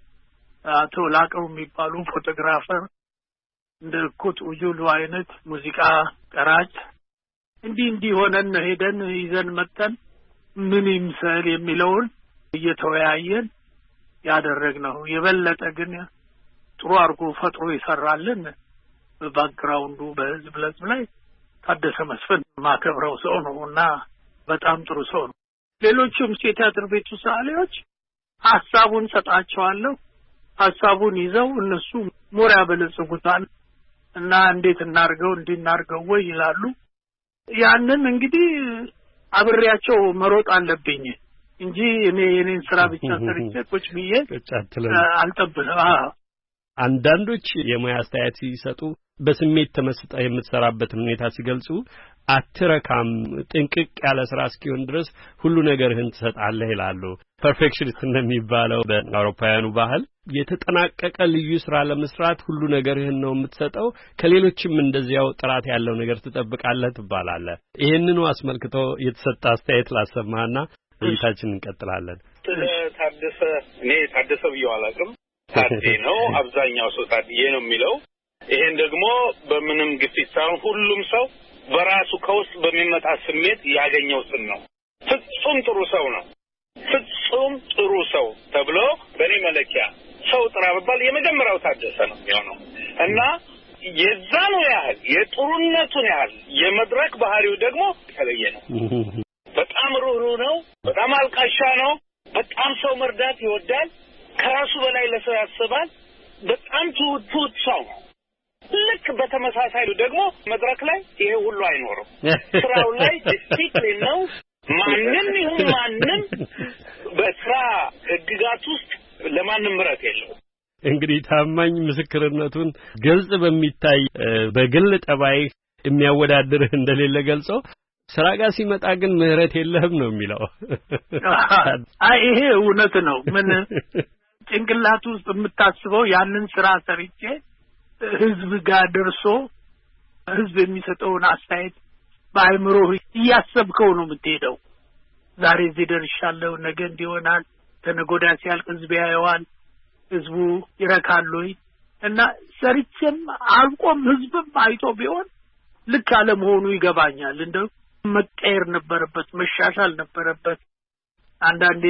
Speaker 2: አቶ ላቀው የሚባሉ ፎቶግራፈር፣ እንደ ኩት ውጁሉ አይነት ሙዚቃ ቀራጭ እንዲህ እንዲህ ሆነን ሄደን ይዘን መተን ምን ይምሰል የሚለውን እየተወያየን ያደረግነው። የበለጠ ግን ጥሩ አድርጎ ፈጥሮ ይሰራልን በባክግራውንዱ በህዝብ ለህዝብ ላይ ታደሰ መስፍን ማከብረው ሰው ነው እና በጣም ጥሩ ሰው ነው። ሌሎችም የቲያትር ቤቱ ሰዓሊዎች ሐሳቡን ሰጣቸዋለሁ። ሐሳቡን ይዘው እነሱ ሞራ ያበለጽጉታል እና እንዴት እናርገው እንዲናርገው ወይ ይላሉ። ያንን እንግዲህ አብሬያቸው መሮጥ አለብኝ እንጂ እኔ የኔን ስራ ብቻ ሰርቼ ቁጭ ብዬ አልጠብቅም።
Speaker 1: አንዳንዶች የሙያ አስተያየት ሲሰጡ በስሜት ተመስጠው የምትሰራበትን ሁኔታ ሲገልጹ አትረካም፣ ጥንቅቅ ያለ ስራ እስኪሆን ድረስ ሁሉ ነገርህን ትሰጣለህ ይላሉ። ፐርፌክሽኒስት እንደሚባለው በአውሮፓውያኑ ባህል የተጠናቀቀ ልዩ ስራ ለመስራት ሁሉ ነገርህን ነው የምትሰጠው፣ ከሌሎችም እንደዚያው ጥራት ያለው ነገር ትጠብቃለህ ትባላለህ። ይሄንኑ አስመልክቶ የተሰጠ አስተያየት ላሰማህና ውይይታችንን እንቀጥላለን።
Speaker 6: ታደሰ እኔ ታደሰ ብዬው አላውቅም፣ ታዴ ነው አብዛኛው ሰው ታዴ ነው የሚለው። ይሄን ደግሞ በምንም ግፊት ሳይሆን ሁሉም ሰው በራሱ ከውስጥ በሚመጣ ስሜት ያገኘው ስም ነው። ፍጹም ጥሩ ሰው ነው፣ ፍጹም ጥሩ ሰው ተብሎ በእኔ መለኪያ ሰው ጥራ በባል የመጀመሪያው ታደሰ ነው የሚሆነው እና የዛኑ ያህል የጥሩነቱን ያህል የመድረክ ባህሪው ደግሞ የተለየ ነው። በጣም ሩህሩህ ነው፣ በጣም አልቃሻ ነው፣ በጣም ሰው መርዳት ይወዳል፣ ከራሱ በላይ ለሰው ያስባል፣ በጣም ትሁት ሰው ነው። ልክ በተመሳሳይ ደግሞ መድረክ ላይ ይሄ ሁሉ አይኖርም። ስራው ላይ ዲሲፕሊን ነው። ማንንም ይሁን ማንንም በስራ ህግጋት ውስጥ ለማንም ምረት የለውም።
Speaker 1: እንግዲህ ታማኝ ምስክርነቱን ግልጽ በሚታይ በግል ጠባይ የሚያወዳድርህ እንደሌለ ገልጾ ስራ ጋር ሲመጣ ግን ምህረት የለህም ነው የሚለው።
Speaker 2: አይ ይሄ እውነት ነው። ምን ጭንቅላት ውስጥ የምታስበው ያንን ስራ ሰርቼ ህዝብ ጋር ደርሶ ህዝብ የሚሰጠውን አስተያየት በአይምሮ እያሰብከው ነው የምትሄደው። ዛሬ እዚህ ደርሻለሁ፣ ነገ እንዲሆናል፣ ተነጎዳ ሲያልቅ ህዝብ ያየዋል፣ ህዝቡ ይረካል ወይ እና ሰርቼም አልቆም ህዝብም አይቶ ቢሆን ልክ አለመሆኑ ይገባኛል። እንደው መቀየር ነበረበት፣ መሻሻል ነበረበት። አንዳንዴ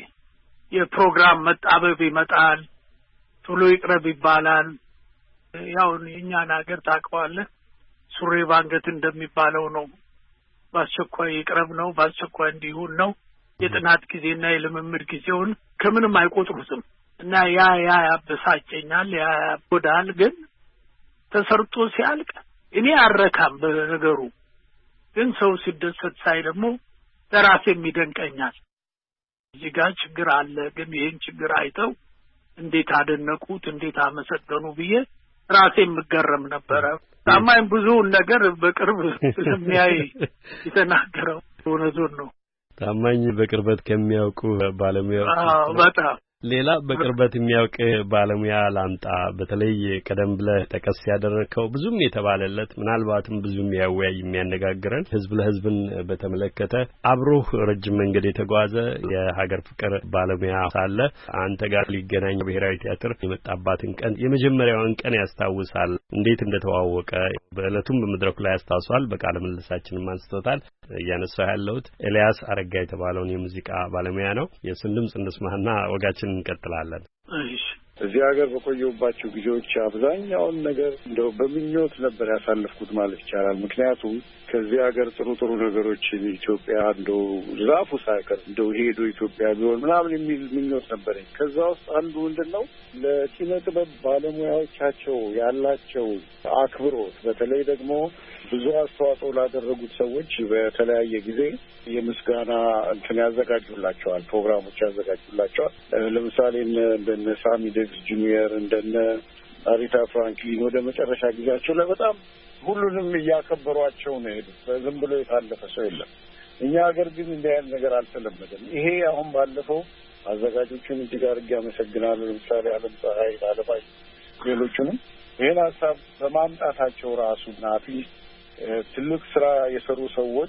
Speaker 2: የፕሮግራም መጣበብ ይመጣል፣ ቶሎ ይቅረብ ይባላል። ያው የኛን ሀገር ታውቀዋለህ፣ ሱሬ ባንገት እንደሚባለው ነው። በአስቸኳይ ይቅረብ ነው፣ በአስቸኳይ እንዲሁን ነው። የጥናት ጊዜና የልምምድ ጊዜውን ከምንም አይቆጥሩትም እና ያ ያ ያበሳጨኛል፣ ያ ያጎዳል። ግን ተሰርቶ ሲያልቅ እኔ አረካም በነገሩ። ግን ሰው ሲደሰት ሳይ ደግሞ ለራሴም ይደንቀኛል። እዚህ ጋር ችግር አለ፣ ግን ይሄን ችግር አይተው እንዴት አደነቁት፣ እንዴት አመሰገኑ ብዬ ራሴን ምገረም ነበረ። ታማኝ ብዙ ነገር በቅርብ ስለሚያይ የተናገረው እውነቱን ነው።
Speaker 1: ታማኝ በቅርበት ከሚያውቁ ባለሙያዎች
Speaker 2: አዎ በጣም
Speaker 1: ሌላ በቅርበት የሚያውቅ ባለሙያ ላምጣ። በተለይ ቀደም ብለህ ጠቀስ ያደረከው ብዙም የተባለለት ምናልባትም ብዙም ያወያይ የሚያነጋግረን ህዝብ ለህዝብን በተመለከተ አብሮህ ረጅም መንገድ የተጓዘ የሀገር ፍቅር ባለሙያ ሳለ አንተ ጋር ሊገናኝ ብሔራዊ ቲያትር የመጣባትን ቀን የመጀመሪያውን ቀን ያስታውሳል። እንዴት እንደተዋወቀ በእለቱም በመድረኩ ላይ ያስታውሳል። በቃለ ምልልሳችንም አንስቶታል። እያነሳው ያለሁት ኤልያስ አረጋ የተባለውን የሙዚቃ ባለሙያ ነው። የእሱን ድምጽ እንስማና ወጋችን እንቀጥላለን።
Speaker 2: እሺ
Speaker 7: እዚህ ሀገር በቆየሁባቸው ጊዜዎች አብዛኛውን ነገር እንደው በምኞት ነበር ያሳለፍኩት ማለት ይቻላል። ምክንያቱም ከዚህ ሀገር ጥሩ ጥሩ ነገሮችን ኢትዮጵያ እንደው ዛፉ ሳይቀር እንደው ሄዶ ኢትዮጵያ ቢሆን ምናምን የሚል ምኞት ነበረኝ። ከዛ ውስጥ አንዱ ምንድነው ለኪነ ጥበብ ባለሙያዎቻቸው ያላቸው አክብሮት፣ በተለይ ደግሞ ብዙ አስተዋጽኦ ላደረጉት ሰዎች በተለያየ ጊዜ የምስጋና እንትን ያዘጋጁላቸዋል፣ ፕሮግራሞች ያዘጋጁላቸዋል። ለምሳሌ እንደነ ሳሚ ዴቪስ ጁኒየር እንደነ አሪታ ፍራንክሊን ወደ መጨረሻ ጊዜያቸው ላይ በጣም ሁሉንም እያከበሯቸው ነው የሄዱት። ዝም ብሎ የታለፈ ሰው የለም። እኛ ሀገር ግን እንዲህ አይነት ነገር አልተለመደም። ይሄ አሁን ባለፈው አዘጋጆቹን እጅግ አድርጌ አመሰግናለሁ። ለምሳሌ አለም ፀሐይ፣ አለማይ፣ ሌሎቹንም ይህን ሀሳብ በማምጣታቸው ራሱና አትሊስት ትልቅ ስራ የሰሩ ሰዎች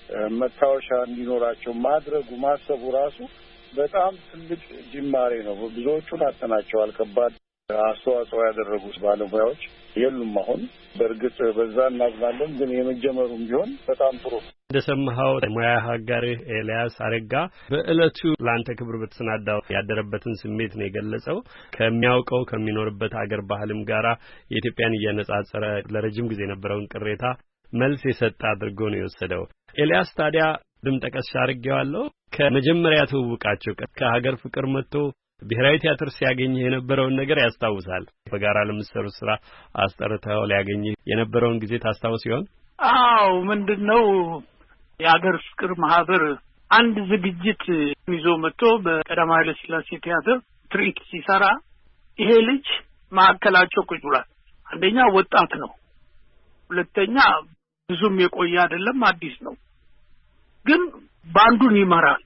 Speaker 7: መታወሻ እንዲኖራቸው ማድረጉ ማሰቡ ራሱ በጣም ትልቅ ጅማሬ ነው። ብዙዎቹን አጥተናቸዋል። ከባድ አስተዋጽኦ ያደረጉት ባለሙያዎች የሉም አሁን። በእርግጥ በዛ እናዝናለን፣ ግን የመጀመሩም ቢሆን በጣም ጥሩ።
Speaker 1: እንደሰማኸው ሙያ ሀጋርህ ኤልያስ አረጋ በእለቱ ላንተ ክብር በተሰናዳው ያደረበትን ስሜት ነው የገለጸው። ከሚያውቀው ከሚኖርበት ሀገር ባህልም ጋራ የኢትዮጵያን እያነጻጸረ ለረጅም ጊዜ የነበረውን ቅሬታ መልስ የሰጠ አድርጎ ነው የወሰደው። ኤልያስ ታዲያ ድም ጠቀስ አድርጌዋለሁ። ከመጀመሪያ ተውውቃቸው ከሀገር ፍቅር መጥቶ ብሔራዊ ቲያትር ሲያገኝህ የነበረውን ነገር ያስታውሳል። በጋራ ለምትሰሩት ስራ አስጠርተው ሊያገኝህ የነበረውን ጊዜ ታስታውስ ይሆን?
Speaker 2: አዎ፣ ምንድነው የሀገር ፍቅር ማህበር አንድ ዝግጅት ይዞ መጥቶ በቀዳማዊ ኃይለ ሥላሴ ቲያትር ትርኢት ሲሰራ ይሄ ልጅ ማዕከላቸው ቁጭ ብሏል። አንደኛ ወጣት ነው፣ ሁለተኛ ብዙም የቆየ አይደለም፣ አዲስ ነው። ግን ባንዱን ይመራል።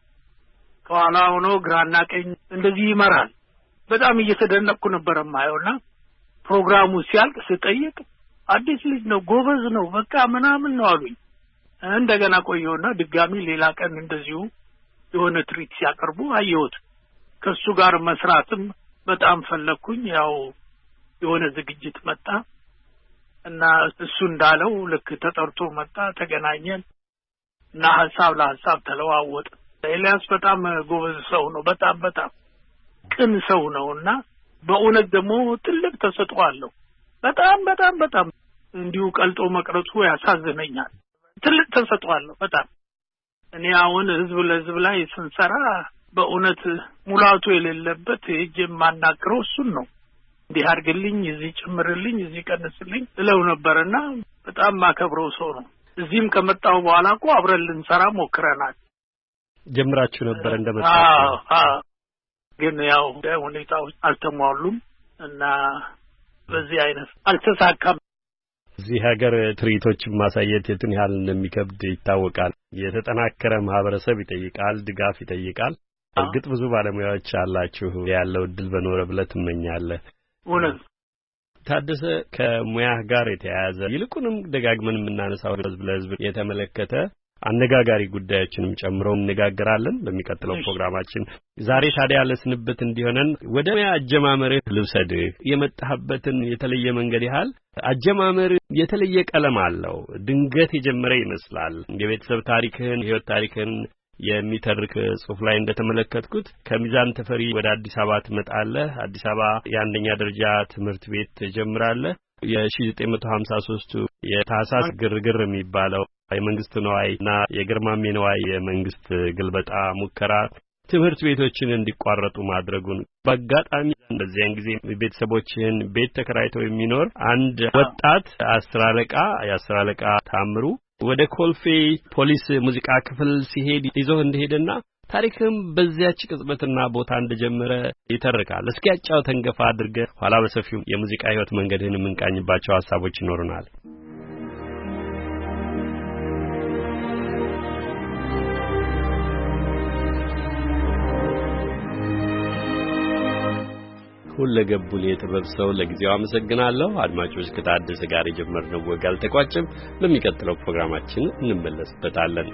Speaker 2: ከኋላ ሆኖ ግራና ቀኝ እንደዚህ ይመራል። በጣም እየተደነቅኩ ነበር ማየውና ፕሮግራሙ ሲያልቅ ስጠይቅ አዲስ ልጅ ነው፣ ጎበዝ ነው፣ በቃ ምናምን ነው አሉኝ። እንደገና ቆየውና ድጋሚ ሌላ ቀን እንደዚሁ የሆነ ትርኢት ሲያቀርቡ አየሁት። ከሱ ጋር መስራትም በጣም ፈለኩኝ። ያው የሆነ ዝግጅት መጣ እና እሱ እንዳለው ልክ ተጠርቶ መጣ፣ ተገናኘን እና ሐሳብ ለሐሳብ ተለዋወጥ። ኤልያስ በጣም ጎበዝ ሰው ነው፣ በጣም በጣም ቅን ሰው ነውና በእውነት ደግሞ ትልቅ ተሰጥኦ አለው። በጣም በጣም በጣም እንዲሁ ቀልጦ መቅረቱ ያሳዝነኛል። ትልቅ ተሰጥኦ አለው በጣም። እኔ አሁን ህዝብ ለህዝብ ላይ ስንሰራ በእውነት ሙላቱ የሌለበት እጄ ማናክረው እሱን ነው። እንዲህ አድርግልኝ፣ እዚህ ጨምርልኝ፣ እዚህ ቀንስልኝ እለው ነበርና በጣም ማከብረው ሰው ነው። እዚህም ከመጣው በኋላ እኮ አብረን ልንሰራ ሞክረናል።
Speaker 1: ጀምራችሁ ነበር እንደመጣችሁ?
Speaker 2: አዎ አዎ። ግን ያው ሁኔታዎች አልተሟሉም እና በዚህ አይነት አልተሳካም።
Speaker 1: እዚህ ሀገር ትርኢቶችን ማሳየት የቱን ያህል እንደሚከብድ ይታወቃል። የተጠናከረ ማህበረሰብ ይጠይቃል፣ ድጋፍ ይጠይቃል። እርግጥ ብዙ ባለሙያዎች አላችሁ። ያለው እድል በኖረ ብለህ ትመኛለህ።
Speaker 2: እውነት
Speaker 1: ታደሰ፣ ከሙያህ ጋር የተያያዘ ይልቁንም ደጋግመን የምናነሳው ህዝብ ለህዝብ የተመለከተ አነጋጋሪ ጉዳዮችንም ጨምሮ እንነጋገራለን በሚቀጥለው ፕሮግራማችን። ዛሬ ታዲያ ለስንብት እንዲሆነን ወደ ሙያ አጀማመርህ ልውሰድህ። የመጣህበትን የተለየ መንገድ ያህል አጀማመር የተለየ ቀለም አለው። ድንገት የጀመረ ይመስላል። የቤተሰብ ታሪክህን፣ የህይወት ታሪክህን የሚተርክ ጽሑፍ ላይ እንደተመለከትኩት ከሚዛን ተፈሪ ወደ አዲስ አበባ ትመጣለህ። አዲስ አበባ የአንደኛ ደረጃ ትምህርት ቤት ትጀምራለህ። የ1953ቱ የታህሳስ ግርግር የሚባለው የመንግስት ነዋይና የግርማሜ ነዋይ የመንግስት ግልበጣ ሙከራ ትምህርት ቤቶችን እንዲቋረጡ ማድረጉን በአጋጣሚ በዚያን ጊዜ ቤተሰቦችህን ቤት ተከራይተው የሚኖር አንድ ወጣት አስር አለቃ የአስር አለቃ ታምሩ ወደ ኮልፌ ፖሊስ ሙዚቃ ክፍል ሲሄድ ይዞህ እንደሄደና ታሪክም በዚያች ቅጽበትና ቦታ እንደጀመረ ይተርካል። እስኪ ያጫውተን ገፋ አድርገህ ኋላ በሰፊው የሙዚቃ ህይወት መንገድህን የምንቃኝባቸው ሐሳቦች ይኖሩናል። ሁለገቡን የጥበብ ሰው ለጊዜው አመሰግናለሁ። አድማጮች ከታደሰ ጋር የጀመርነው ወግ አልተቋጨም። በሚቀጥለው ፕሮግራማችን እንመለስበታለን።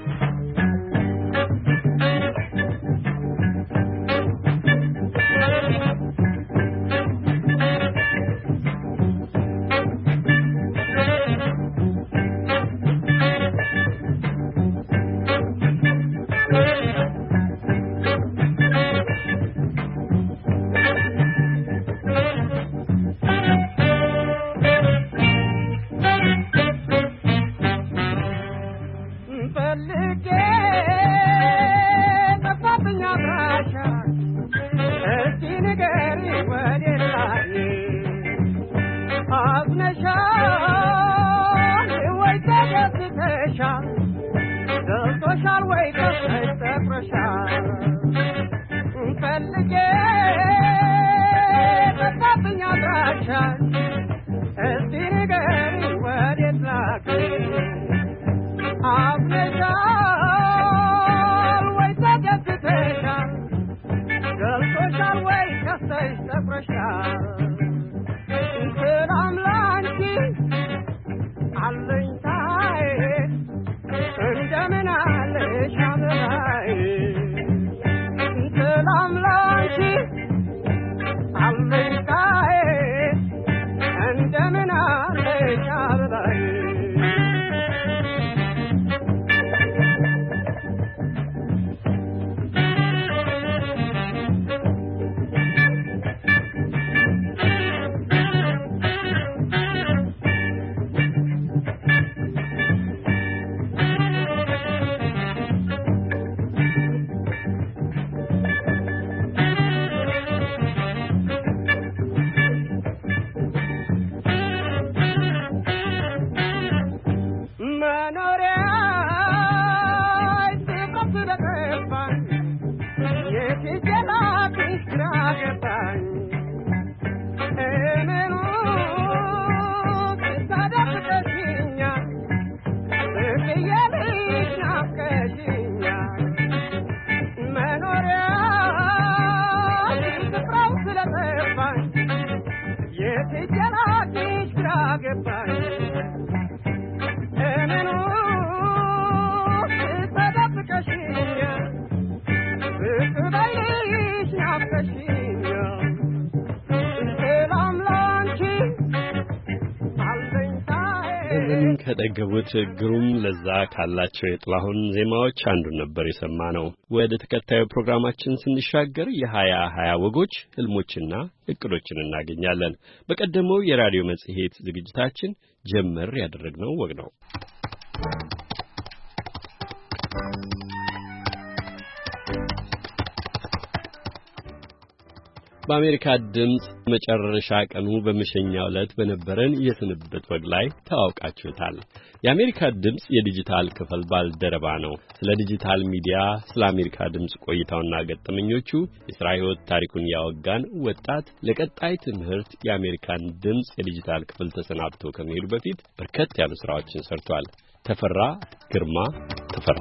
Speaker 1: ከደገቡት ግሩም ለዛ ካላቸው የጥላሁን ዜማዎች አንዱን ነበር የሰማነው። ወደ ተከታዩ ፕሮግራማችን ስንሻገር የሀያ ሀያ ወጎች ህልሞችና እቅዶችን እናገኛለን። በቀደመው የራዲዮ መጽሔት ዝግጅታችን ጀመር ያደረግነው ወግ ነው። በአሜሪካ ድምጽ መጨረሻ ቀኑ በመሸኛው ዕለት በነበረን የስንብት ወግ ላይ ተዋውቃችሁታል። የአሜሪካ ድምጽ የዲጂታል ክፍል ባልደረባ ነው። ስለ ዲጂታል ሚዲያ፣ ስለ አሜሪካ ድምጽ ቆይታውና ገጠመኞቹ የሥራ ሕይወት ታሪኩን ያወጋን ወጣት ለቀጣይ ትምህርት የአሜሪካን ድምጽ የዲጂታል ክፍል ተሰናብቶ ከመሄዱ በፊት በርከት ያሉ ሥራዎችን ሰርቷል። ተፈራ ግርማ ተፈራ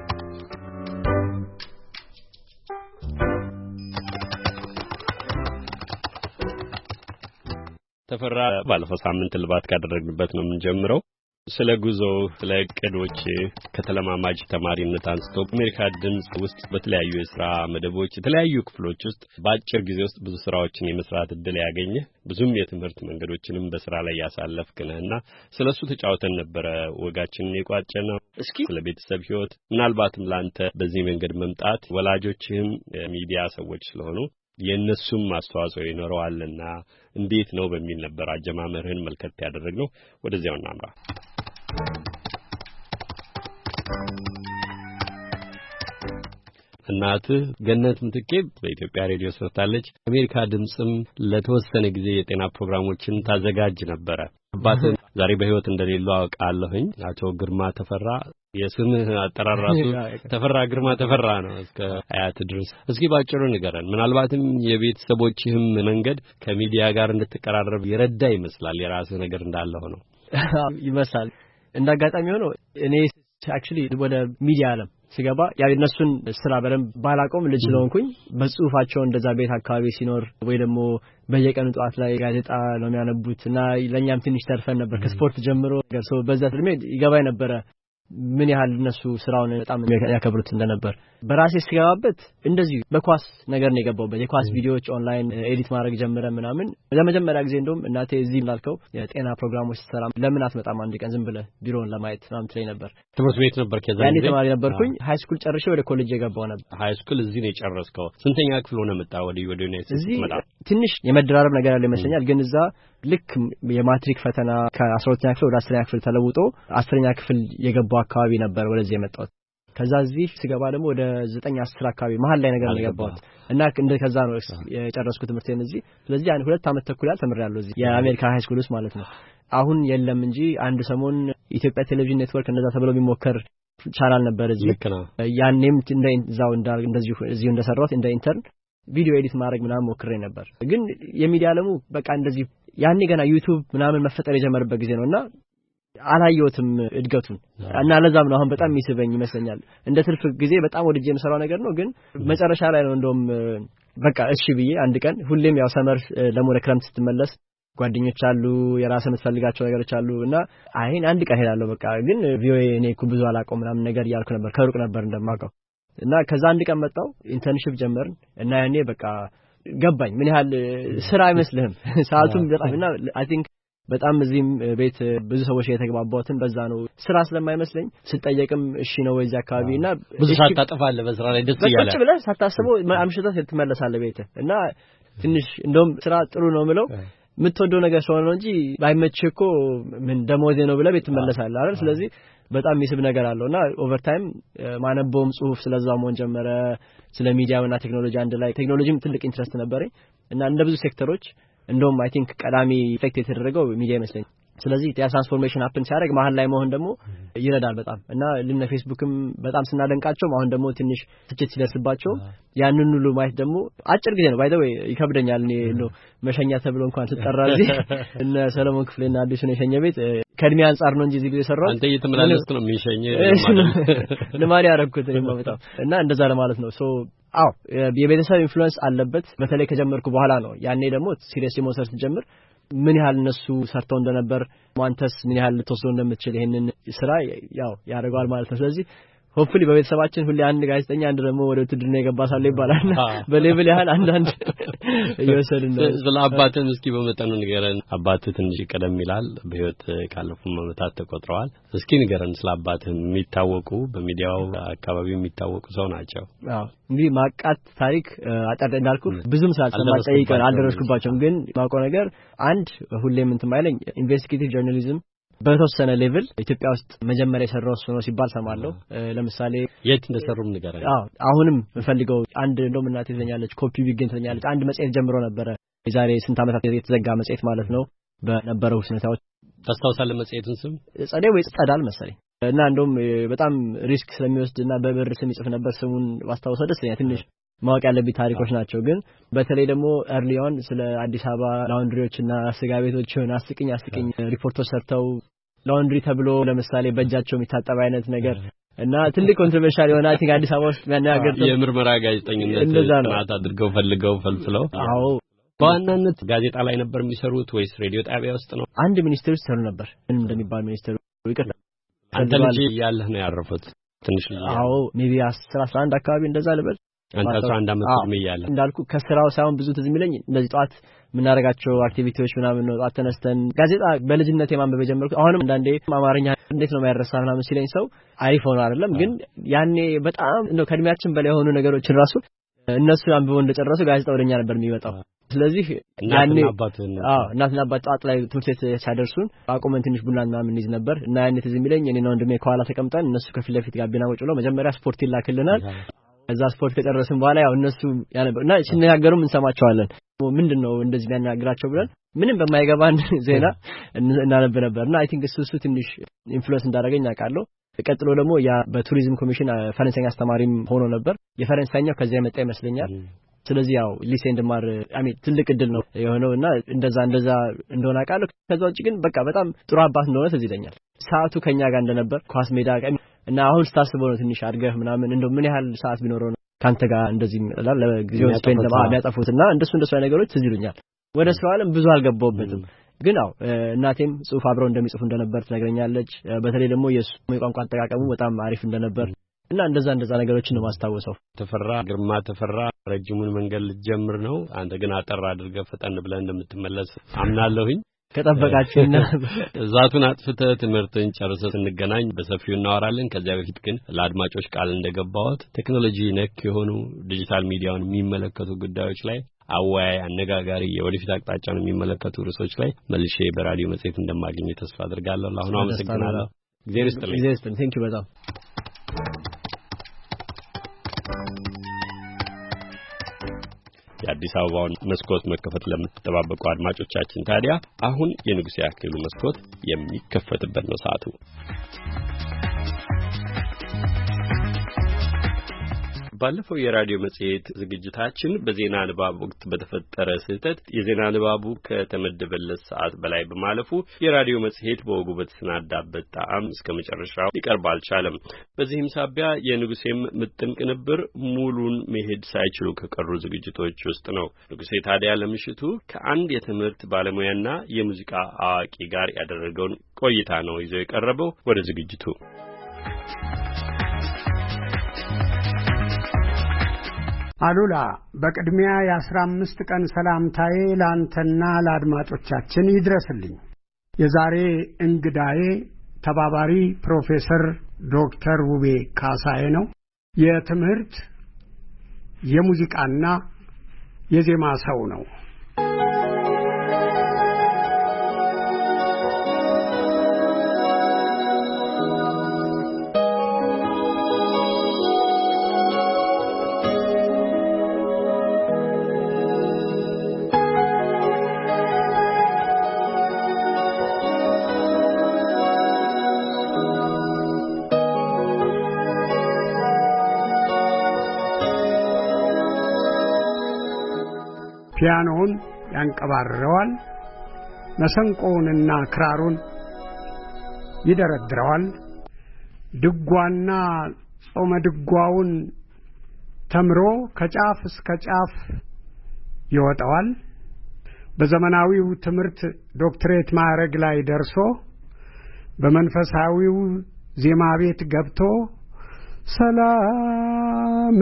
Speaker 1: ተፈራ ባለፈው ሳምንት ልባት ካደረግንበት ነው የምንጀምረው። ስለ ጉዞ፣ ስለ እቅዶች ከተለማማጅ ተማሪነት አንስቶ አሜሪካ ድምጽ ውስጥ በተለያዩ የሥራ መደቦች የተለያዩ ክፍሎች ውስጥ በአጭር ጊዜ ውስጥ ብዙ ስራዎችን የመስራት እድል ያገኘ ብዙም የትምህርት መንገዶችንም በስራ ላይ ያሳለፍክ ነህና ስለሱ ተጫውተን ነበረ ወጋችንን የቋጨነው። እስኪ ስለ ቤተሰብ ህይወት ምናልባትም ላንተ በዚህ መንገድ መምጣት ወላጆችህም ሚዲያ ሰዎች ስለሆኑ የነሱም አስተዋጽኦ ይኖረዋልና እንዴት ነው በሚል ነበር አጀማመርህን መልከት ያደረግነው። ወደዚያው እናምራ። እናትህ ገነት ምትኬ በኢትዮጵያ ሬዲዮ ሰርታለች። አሜሪካ ድምጽም ለተወሰነ ጊዜ የጤና ፕሮግራሞችን ታዘጋጅ ነበር። አባትህ ዛሬ በህይወት እንደሌሉ አውቃለሁኝ። አቶ ግርማ ተፈራ የስምህ አጠራር ራሱ ተፈራ ግርማ ተፈራ ነው እስከ አያት ድረስ። እስኪ ባጭሩ ንገረን። ምናልባትም የቤተሰቦችህም መንገድ ከሚዲያ ጋር እንድትቀራረብ ይረዳ ይመስላል። የራስህ ነገር እንዳለ ሆኖ
Speaker 3: ይመስላል። እንዳጋጣሚ ሆኖ እኔ አክቹሊ ወደ ሚዲያ ዓለም ስገባ ያ የነሱን ስራ በደንብ ባላቆም ልጅ ስለሆንኩኝ በጽሁፋቸው እንደዛ ቤት አካባቢ ሲኖር ወይ ደግሞ በየቀኑ ጧት ላይ ጋዜጣ ነው የሚያነቡትና ለኛም ትንሽ ተርፈን ነበር ከስፖርት ጀምሮ ገርሶ በዛ ትልሜ ይገባይ ነበር ምን ያህል እነሱ ስራውን በጣም ያከብሩት እንደነበር በራሴ ስገባበት እንደዚህ በኳስ ነገር ነው የገባውበት የኳስ ቪዲዮዎች ኦንላይን ኤዲት ማድረግ ጀመረ ምናምን ለመጀመሪያ ጊዜ እንደውም እናቴ እዚህ ላልከው የጤና ፕሮግራሞች ሰራ ለምን አትመጣም አንድ ቀን ዝም ብለህ ቢሮውን ለማየት ምናምን ትለኝ ነበር
Speaker 1: ትምህርት ቤት ነበር ከዛ
Speaker 3: ያኔ ተማሪ ነበርኩኝ ሃይ ስኩል ጨርሼ ወደ ኮሌጅ የገባው ነበር
Speaker 1: ሃይ ስኩል እዚህ ነው የጨረስከው ስንተኛ ክፍል ሆነ መጣ ወደ ወደ ዩኒቨርሲቲ መጣ
Speaker 3: ትንሽ የመደራረብ ነገር አለ ይመስለኛል ግን እዛ ልክ የማትሪክ ፈተና ከአስራ ሁለተኛ ክፍል ወደ አስረኛ ክፍል ተለውጦ አስረኛ ክፍል የገባው አካባቢ ነበር ወደዚህ የመጣው ከዛ እዚህ ስገባ ደግሞ ወደ ዘጠኝ አስር አካባቢ መሃል ላይ ነገር ነው የገባው እና እንደ ከዛ ነው የጨረስኩት ትምህርቴን እዚህ ስለዚህ አንድ ሁለት አመት ተኩል ያህል ተምሬያለሁ እዚህ የአሜሪካ ሃይ ስኩል ውስጥ ማለት ነው አሁን የለም እንጂ አንድ ሰሞን ኢትዮጵያ ቴሌቪዥን ኔትወርክ እንደዛ ተብሎ ቢሞከር ቻናል ነበር እዚህ ያኔም እንደዛው እንደዚሁ እዚህ እንደሰራሁት እንደ ኢንተርን ቪዲዮ ኤዲት ማድረግ ምናምን ሞክሬ ነበር ግን የሚዲያ ዓለሙ በቃ እንደዚህ ያኔ ገና ዩቲዩብ ምናምን መፈጠር የጀመረበት ጊዜ ነውና አላየሁትም እድገቱን እና ለዛም ነው አሁን በጣም የሚስበኝ ይመስለኛል እንደ ትርፍ ጊዜ በጣም ወድጄ የምሰራው ነገር ነው ግን መጨረሻ ላይ ነው እንደውም በቃ እሺ ብዬ አንድ ቀን ሁሌም ያው ሰመር ለሞለ ክረምት ስትመለስ ጓደኞች አሉ የራስ የምትፈልጋቸው ነገሮች አሉና አይን አንድ ቀን ሄዳለሁ በቃ ግን ቪኦኤ እኔ እኮ ብዙ አላውቀውም ምናምን ነገር ያልኩ ነበር ከሩቅ ነበር እንደማውቀው እና ከዛ አንድ ቀን መጣው ኢንተርንሺፕ ጀመርን እና ያኔ በቃ ገባኝ ምን ያህል ስራ አይመስልህም ሰዓቱም በጣምና አይ ቲንክ በጣም እዚህም ቤት ብዙ ሰዎች የተግባባውትን በዛ ነው ስራ ስለማይመስለኝ ስጠየቅም እሺ ነው ወይዛ አካባቢና
Speaker 1: ብዙ ሰዓት ታጠፋለህ በስራ ላይ ደስ ይላል
Speaker 3: በቃ ብለህ ሳታስበው አምሽተህ ትመለሳለህ ቤት እና ትንሽ እንደውም ስራ ጥሩ ነው ምለው የምትወደው ነገር ስለሆነ እንጂ ባይመችህ እኮ ምን ደሞዜ ነው ብለህ ቤት ትመለሳለህ አይደል ስለዚህ በጣም የሚስብ ነገር አለውና ኦቨር ታይም ማነበውም ጽሁፍ ስለዛው መሆን ጀመረ ስለ ሚዲያውና ቴክኖሎጂ አንድ ላይ ቴክኖሎጂም ትልቅ ኢንትረስት ነበረኝ እና እንደ ብዙ ሴክተሮች እንደውም አይ ቲንክ ቀዳሚ ኢፌክት የተደረገው ሚዲያ ይመስለኛል ስለዚህ ያ ትራንስፎርሜሽን አፕን ሲያደርግ መሀል ላይ መሆን ደግሞ ይረዳል በጣም እና ለነ ፌስቡክም በጣም ስናደንቃቸው አሁን ደግሞ ትንሽ ትችት ሲደርስባቸው ያንን ሁሉ ማየት ደግሞ አጭር ጊዜ ነው ባይ ዘ ወይ ይከብደኛል እኔ ነው መሸኛ ተብሎ እንኳን ተጠራ እዚህ እነ ሰለሞን ክፍሌና አዲሱ ነው የሸኘ ቤት ከድሜ አንፃር ነው እንጂ እዚህ ጊዜ ሰራው
Speaker 1: አንተ እየተመላለስክ ነው የሚሸኝ
Speaker 3: ለማሪ ያረኩት ነው በጣም እና እንደዛ ለማለት ነው ሶ አው የቤተሰብ ኢንፍሉዌንስ አለበት በተለይ ከጀመርኩ በኋላ ነው ያኔ ደግሞ ሲሪየስ ሞሰርስ ጀምር ምን ያህል እነሱ ሰርተው እንደነበር ማንተስ ምን ያህል ተወስዶ እንደምትችል ይሄንን ስራ ያው ያደርጋል ማለት ነው ስለዚህ ሆፕፉሊ በቤተሰባችን ሁሉ አንድ ጋዜጠኛ አንድ ደግሞ ወደ ውትድርና የገባሳለ ይባላል በሌቭል ያህል አንድ አንድ እየወሰድን ነው
Speaker 1: ስለ አባትህ እስኪ በመጠኑ ንገረን አባትህ ትንሽ ቀደም ይላል በህይወት ካለፉ ዓመታት ተቆጥረዋል እስኪ ንገረን ስለ አባትህ የሚታወቁ በሚዲያው አካባቢ የሚታወቁ ሰው ናቸው
Speaker 3: አዎ እንግዲህ ማቃት ታሪክ አጣጣ እንዳልኩ ብዙም ሳልሰማጠይቀን አልደረስኩባቸውም ግን ማቆ ነገር አንድ ሁሌም እንትን ማይለኝ ኢንቨስቲጌቲቭ ጆርናሊዝም በተወሰነ ሌቭል ኢትዮጵያ ውስጥ መጀመሪያ የሰራው እሱ ነው ሲባል ሰማለሁ ለምሳሌ
Speaker 1: የት እንደሰሩም ንገረን
Speaker 3: አዎ አሁንም ፈልገው አንድ እንደውም እናት ይዘኛለች ኮፒ ቢገኝ ትለኛለች አንድ መጽሔት ጀምሮ ነበር የዛሬ ስንት ዓመታት የተዘጋ መጽሔት ማለት ነው በነበረው ሁኔታዎች
Speaker 1: ታስታውሳለህ መጽሔቱን ስም
Speaker 3: ጸደይ ወይ ጸዳል መሰለኝ እና እንደውም በጣም ሪስክ ስለሚወስድና በብር ስም ይጽፍ ነበር ስሙን ማስታወሰው ደስ ይላል ትንሽ ማወቅ ያለብኝ ታሪኮች ናቸው ግን በተለይ ደግሞ ኤርሊዮን ስለ አዲስ አበባ ላውንድሪዎችና ስጋ ቤቶች ሆነ አስቂኝ አስቂኝ ሪፖርቶች ሰርተው ላውንድሪ ተብሎ ለምሳሌ በእጃቸው የሚታጠብ አይነት ነገር እና ትልቅ ኮንትሮቨርሻል የሆነ አይ ቲንክ አዲስ አበባ ውስጥ የሚያናገር
Speaker 1: የምርመራ ጋዜጠኝነት ጥናት አድርገው ፈልገው ፈልፍለው
Speaker 3: አዎ
Speaker 1: በዋናነት ጋዜጣ ላይ ነበር የሚሰሩት ወይስ ሬዲዮ ጣቢያ ውስጥ ነው
Speaker 3: አንድ ሚኒስትር ውስጥ ነበር ምን እንደሚባል ሚኒስትሩ ይቀርላል
Speaker 1: አንተ ልጅ ያለህ ነው ያረፉት ትንሽ
Speaker 3: አዎ ሜቢ አስራ አስራ አንድ አካባቢ እንደዛ ልበል
Speaker 1: አንተ አስራ አንድ አመት ነው ያያለህ
Speaker 3: እንዳልኩ ከስራው ሳይሆን ብዙ ትዝ የሚለኝ እንደዚህ ጧት ምናረጋቸው አክቲቪቲዎች ምናምን ነው ጧት ተነስተን ጋዜጣ በልጅነት የማንበብ ጀመርኩ አሁንም አንዳንዴ አማርኛ እንዴት ነው ማይረሳ ምናምን ሲለኝ ሰው አሪፍ ሆኖ አይደለም ግን ያኔ በጣም ነው ከእድሜያችን በላይ የሆኑ ነገሮችን ራሱ እነሱ አንብበው እንደጨረሱ ጋዜጣ ወደኛ ነበር የሚመጣው ስለዚህ ያኔ አዎ እናትና አባት ጧት ላይ ትምህርት ቤት ሲያደርሱን አቆመን ትንሽ ቡና ምናምን እንይዝ ነበር እና ያኔ ትዝ የሚለኝ እኔ ነው ወንድሜ ከኋላ ተቀምጠን እነሱ ከፊት ለፊት ጋቢና ቁጭ ብለው መጀመሪያ ስፖርት ይላክልናል እዛ ስፖርት ከጨረስን በኋላ ያው እነሱ ያነበና ሲነጋገሩም እንሰማቸዋለን ምንድነው እንደዚህ ያናግራቸው ብለን ምንም በማይገባን ዜና እናነብ ነበርና አይ ቲንክ እሱ እሱ ትንሽ ኢንፍሉዌንስ እንዳደረገኝ አውቃለሁ ቀጥሎ ደግሞ ያ በቱሪዝም ኮሚሽን ፈረንሳይኛ አስተማሪም ሆኖ ነበር የፈረንሳይኛው ከዚያ የመጣ ይመስለኛል ስለዚህ ያው ሊሴ እንደማር አሜ ትልቅ እድል ነው የሆነውና እንደዛ እንደዛ እንደሆነ አቃለሁ ከዛ ውጪ ግን በቃ በጣም ጥሩ አባት እንደሆነ ተዝይለኛል ሰዓቱ ከኛ ጋር እንደነበር ኳስ ሜዳ ጋር እና አሁን ስታስበው ነው ትንሽ አድገህ ምናምን እንደው ምን ያህል ሰዓት ቢኖረው ነው ካንተ ጋር እንደዚህ ለጊዜው ስፔን ለማያጠፉትና እንደሱ እንደሱ ነገሮች ትዝይሉኛል ወደ ስራው ዓለም ብዙ አልገባውበትም ግን አው እናቴም ጽሁፍ አብረው እንደሚጽፉ እንደነበር ትነግረኛለች በተለይ ደግሞ የሱ ቋንቋ አጠቃቀሙ በጣም አሪፍ እንደነበር እና እንደዛ እንደዛ ነገሮችን ነው ማስተዋወሰው
Speaker 1: ተፈራ ግርማ ተፈራ ረጅሙን መንገድ ልትጀምር ነው አንተ ግን አጠር አድርገህ ፈጠን ብለህ እንደምትመለስ አምናለሁኝ
Speaker 3: ከጠበቃችሁና
Speaker 1: ዛቱን አጥፍተህ ትምህርትን ጨርሰህ ስንገናኝ በሰፊው እናወራለን ከዚያ በፊት ግን ለአድማጮች ቃል እንደገባሁት ቴክኖሎጂ ነክ የሆኑ ዲጂታል ሚዲያውን የሚመለከቱ ጉዳዮች ላይ አወያይ አነጋጋሪ የወደፊት አቅጣጫን የሚመለከቱ ርዕሶች ላይ መልሼ በራዲዮ መጽሔት እንደማገኝ ተስፋ አድርጋለሁ ለአሁኑ አመሰግናለሁ እግዚአብሔር ይስጥልኝ
Speaker 3: እግዚአብሔር ይስጥልኝ ቴንክ ዩ በጣም
Speaker 1: የአዲስ አበባውን መስኮት መከፈት ለምትጠባበቁ አድማጮቻችን ታዲያ አሁን የንጉሴ አክሊሉ መስኮት የሚከፈትበት ነው ሰዓቱ ባለፈው የራዲዮ መጽሔት ዝግጅታችን በዜና ንባብ ወቅት በተፈጠረ ስህተት የዜና ንባቡ ከተመደበለት ሰዓት በላይ በማለፉ የራዲዮ መጽሔት በወጉ በተሰናዳበት ጣዕም እስከ መጨረሻው ሊቀርብ አልቻለም። በዚህም ሳቢያ የንጉሴም ምጥን ቅንብር ሙሉን መሄድ ሳይችሉ ከቀሩ ዝግጅቶች ውስጥ ነው። ንጉሴ ታዲያ ለምሽቱ ከአንድ የትምህርት ባለሙያና የሙዚቃ አዋቂ ጋር ያደረገውን ቆይታ ነው ይዞ የቀረበው። ወደ ዝግጅቱ
Speaker 8: አሉላ በቅድሚያ የአስራ አምስት ቀን ሰላምታዬ ላንተና ለአድማጮቻችን ይድረስልኝ። የዛሬ እንግዳዬ ተባባሪ ፕሮፌሰር ዶክተር ውቤ ካሳዬ ነው። የትምህርት የሙዚቃና የዜማ ሰው ነው። ፒያኖውን ያንቀባርረዋል መሰንቆውንና ክራሩን ይደረድረዋል ድጓና ጾመ ድጓውን ተምሮ ከጫፍ እስከ ጫፍ ይወጣዋል በዘመናዊው ትምህርት ዶክትሬት ማዕረግ ላይ ደርሶ በመንፈሳዊው ዜማ ቤት ገብቶ ሰላም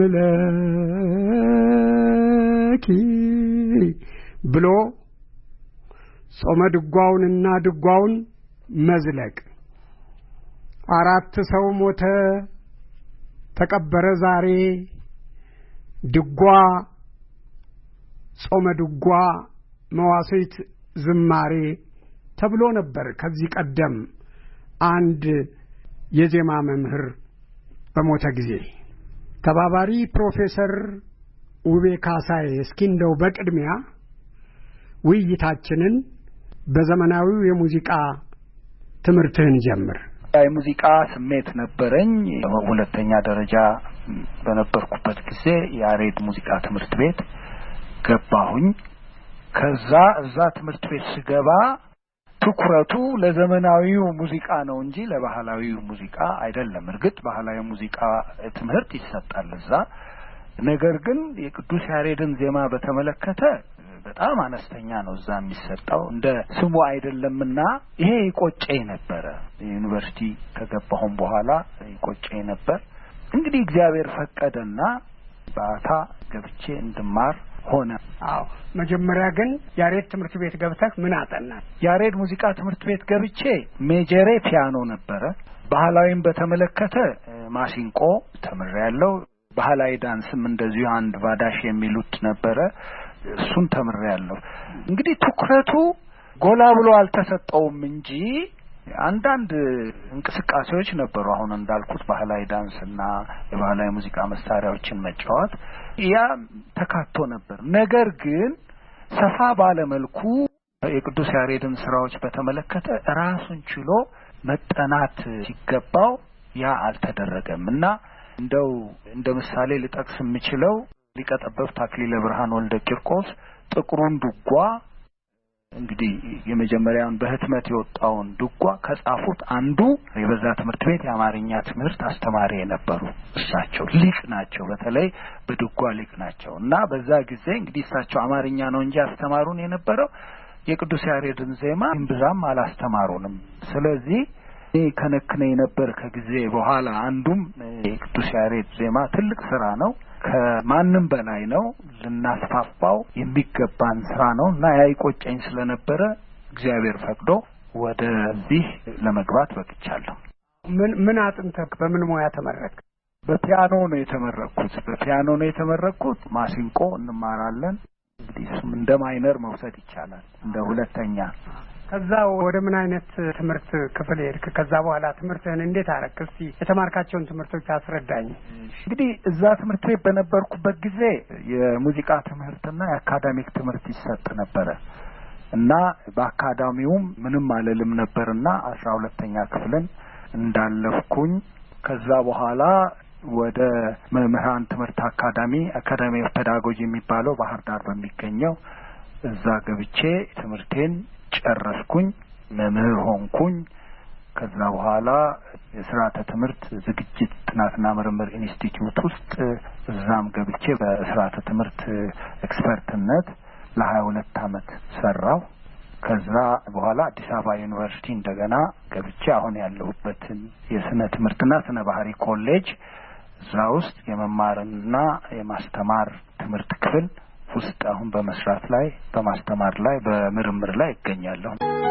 Speaker 8: ለኪ ብሎ ጾመ ድጓውንና ድጓውን መዝለቅ አራት ሰው ሞተ ተቀበረ ዛሬ ድጓ ጾመ ድጓ መዋሥዕት ዝማሬ ተብሎ ነበር። ከዚህ ቀደም አንድ የዜማ መምህር በሞተ ጊዜ ተባባሪ ፕሮፌሰር ውቤ ካሳዬ እስኪ እንደው በቅድሚያ ውይይታችንን በዘመናዊው የሙዚቃ ትምህርትህን ጀምር።
Speaker 9: የሙዚቃ ስሜት ነበረኝ። ሁለተኛ ደረጃ በነበርኩበት ጊዜ ያሬድ ሙዚቃ ትምህርት ቤት ገባሁኝ። ከዛ እዛ ትምህርት ቤት ስገባ ትኩረቱ ለዘመናዊው ሙዚቃ ነው እንጂ ለባህላዊው ሙዚቃ አይደለም። እርግጥ ባህላዊ ሙዚቃ ትምህርት ይሰጣል እዛ። ነገር ግን የቅዱስ ያሬድን ዜማ በተመለከተ በጣም አነስተኛ ነው እዛ የሚሰጠው እንደ ስሙ አይደለምና ይሄ ይቆጨኝ ነበር። ዩኒቨርሲቲ ከገባሁም በኋላ ይቆጨኝ ነበር። እንግዲህ እግዚአብሔር ፈቀደና ባታ ገብቼ እንድማር ሆነ።
Speaker 8: አዎ መጀመሪያ ግን ያሬድ ትምህርት ቤት ገብተህ ምን አጠና?
Speaker 9: ያሬድ ሙዚቃ ትምህርት ቤት ገብቼ ሜጀሬ ፒያኖ ነበረ። ባህላዊን በተመለከተ ማሲንቆ ተምሬያለሁ። ባህላዊ ዳንስም እንደዚሁ አንድ ባዳሽ የሚሉት ነበረ፣ እሱን ተምሬያለሁ። እንግዲህ ትኩረቱ ጎላ ብሎ አልተሰጠውም እንጂ አንዳንድ እንቅስቃሴዎች ነበሩ። አሁን እንዳልኩት ባህላዊ ዳንስና የባህላዊ ሙዚቃ መሳሪያዎችን መጫወት ያ ተካቶ ነበር። ነገር ግን ሰፋ ባለ መልኩ የቅዱስ ያሬድን ስራዎች በተመለከተ ራሱን ችሎ መጠናት ሲገባው ያ አልተደረገምና እንደው እንደ ምሳሌ ልጠቅስ የምችለው ሊቀጠበብ ታክሊለ ብርሃን ወልደ ቂርቆስ ጥቁሩን ዱጓ እንግዲህ የመጀመሪያውን በህትመት የወጣውን ዱጓ ከጻፉት አንዱ የበዛ ትምህርት ቤት የአማርኛ ትምህርት አስተማሪ የነበሩ እሳቸው ሊቅ ናቸው። በተለይ በዱጓ ሊቅ ናቸው እና በዛ ጊዜ እንግዲህ እሳቸው አማርኛ ነው እንጂ አስተማሩን የነበረው የቅዱስ ያሬድን ዜማ እንብዛም አላስተማሩንም። ስለዚህ ከነክነ የነበር ከጊዜ በኋላ አንዱም የቅዱስ ያሬድ ዜማ ትልቅ ስራ ነው፣ ከማንም በላይ ነው፣ ልናስፋፋው የሚገባን ስራ ነው እና ያይቆጨኝ ስለነበረ እግዚአብሔር ፈቅዶ ወደዚህ ለመግባት በቅቻለሁ።
Speaker 8: ምን ምን አጥንተህ በምን ሙያ ተመረክ?
Speaker 9: በፒያኖ ነው የተመረኩት። በፒያኖ ነው የተመረኩት። ማሲንቆ እንማራለን። እንግዲህ እሱም እንደ ማይነር መውሰድ ይቻላል፣ እንደ ሁለተኛ።
Speaker 8: ከዛ ወደ ምን አይነት ትምህርት ክፍል ሄድክ? ከዛ በኋላ ትምህርትህን እንዴት አረክ? እስቲ የተማርካቸውን ትምህርቶች አስረዳኝ።
Speaker 9: እንግዲህ እዛ ትምህርት ቤት በነበርኩበት ጊዜ የሙዚቃ ትምህርትና የአካዳሚክ ትምህርት ይሰጥ ነበረ እና በአካዳሚውም ምንም አልልም ነበርና አስራ ሁለተኛ ክፍልን እንዳለፍኩኝ ከዛ በኋላ ወደ መምህራን ትምህርት አካዳሚ አካዳሚ ኦፍ ፔዳጎጂ የሚባለው ባህር ዳር በሚገኘው እዛ ገብቼ ትምህርቴን ጨረስኩኝ፣ መምህር ሆንኩኝ። ከዛ በኋላ የስርዓተ ትምህርት ዝግጅት ጥናትና ምርምር ኢንስቲትዩት ውስጥ እዛም ገብቼ በስርዓተ ትምህርት ኤክስፐርትነት ለሀያ ሁለት አመት ሰራው። ከዛ በኋላ አዲስ አበባ ዩኒቨርሲቲ እንደገና ገብቼ አሁን ያለሁበትን የስነ ትምህርትና ስነ ባህሪ ኮሌጅ እዛ ውስጥ የመማርና የማስተማር ትምህርት ክፍል ውስጥ አሁን በመስራት ላይ በማስተማር ላይ በምርምር ላይ ይገኛለሁ።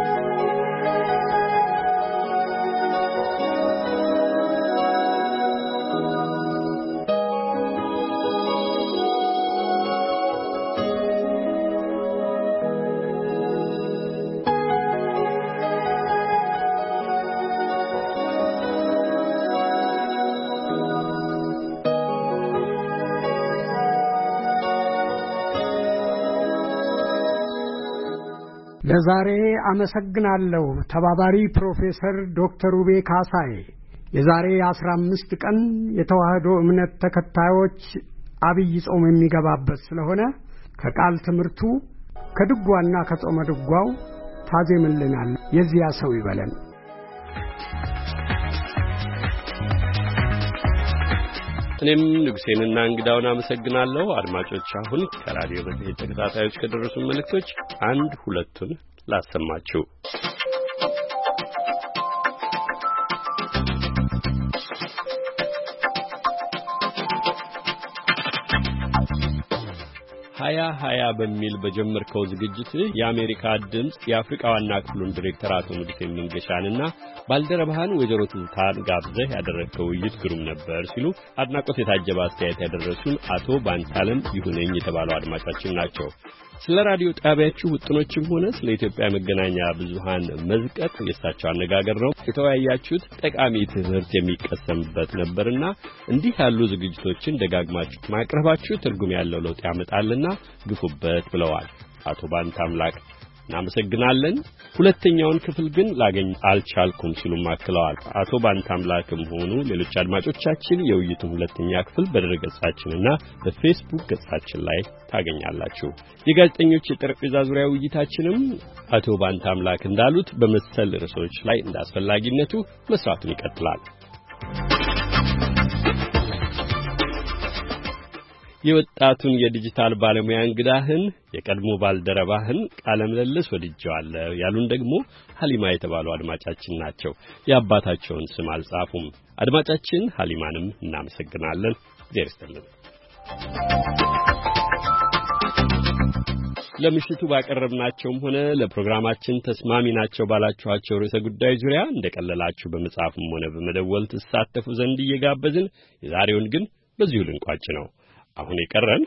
Speaker 8: ለዛሬ አመሰግናለሁ ተባባሪ ፕሮፌሰር ዶክተር ውቤ ካሳዬ። የዛሬ አስራ አምስት ቀን የተዋህዶ እምነት ተከታዮች አብይ ጾም የሚገባበት ስለሆነ ከቃል ትምህርቱ ከድጓና ከጾመ ድጓው ታዜምልናል። የዚያ ሰው ይበለን።
Speaker 1: እኔም ንጉሴንና እንግዳውን አመሰግናለሁ። አድማጮች አሁን ከራዲዮ በዚህ ተከታታዮች ከደረሱ መልእክቶች አንድ ሁለቱን ላሰማችሁ። ሀያ ሀያ በሚል በጀመርከው ዝግጅት የአሜሪካ ድምጽ የአፍሪካ ዋና ክፍሉን ዲሬክተር አቶ ሙዲቴ መንገሻንና ባልደረባህን ወይዘሮ ትዝታን ጋብዘህ ያደረግከው ውይይት ግሩም ነበር ሲሉ አድናቆት የታጀበ አስተያየት ያደረሱን አቶ ባንታለም ይሁነኝ የተባሉ አድማጫችን ናቸው። ስለ ራዲዮ ጣቢያችሁ ውጥኖችም ሆነ ስለ ኢትዮጵያ መገናኛ ብዙሃን መዝቀጥ የሳቸው አነጋገር ነው የተወያያችሁት ጠቃሚ ትምህርት የሚቀሰምበት ነበርና እንዲህ ያሉ ዝግጅቶችን ደጋግማችሁ ማቅረባችሁ ትርጉም ያለው ለውጥ ያመጣልና ግፉበት ብለዋል አቶ ባንታምላክ። እናመሰግናለን። ሁለተኛውን ክፍል ግን ላገኝ አልቻልኩም ሲሉ ማክለዋል። አቶ ባንታምላክም ሆኑ ሌሎች አድማጮቻችን የውይይቱን ሁለተኛ ክፍል በድረገጻችንና በፌስቡክ ገጻችን ላይ ታገኛላችሁ። የጋዜጠኞች የጠረጴዛ ዙሪያ ውይይታችንም አቶ ባንታምላክ እንዳሉት በመሰል ርዕሶች ላይ እንዳስፈላጊነቱ መስራቱን ይቀጥላል። የወጣቱን የዲጂታል ባለሙያ እንግዳህን የቀድሞ ባልደረባህን ቃለ ምልልስ ወድጄዋለሁ ያሉን ደግሞ ሐሊማ የተባሉ አድማጫችን ናቸው። የአባታቸውን ስም አልጻፉም። አድማጫችን ሐሊማንም እናመሰግናለን። እግዚአብሔር ይስጥልን። ለምሽቱ ባቀረብናቸውም ሆነ ለፕሮግራማችን ተስማሚ ናቸው ባላችኋቸው ርዕሰ ጉዳይ ዙሪያ እንደቀለላችሁ በመጻፍም ሆነ በመደወል ተሳተፉ ዘንድ እየጋበዝን የዛሬውን ግን በዚሁ ልንቋጭ ነው። አሁን የቀረን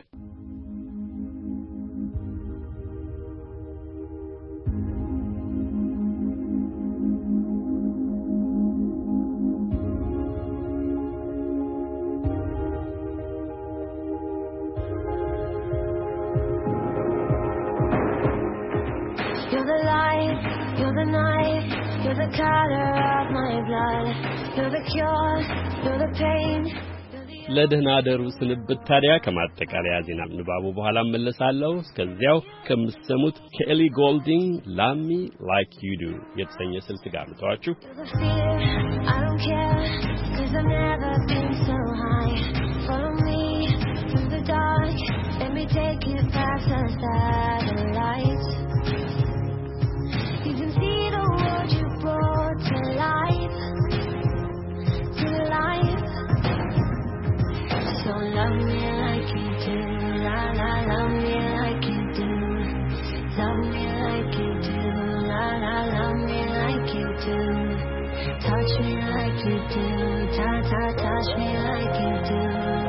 Speaker 10: You're the light, you're the night, you're the color of my blood. You're the cure, you're the pain, you're the
Speaker 1: ለደህና ደሩ ስንብት ታዲያ ከማጠቃለያ ዜና ንባቡ በኋላ መለሳለሁ። እስከዚያው ከምትሰሙት ከኤሊ ጎልዲንግ ላሚ ላይክ ዩ ዱ የተሰኘ ስልት ጋር ልተዋችሁ።
Speaker 10: Love me like you do, la la, love me like you do. Love me like you do, la la, love me like you do. Touch me like you do, ta ta, touch me like you do.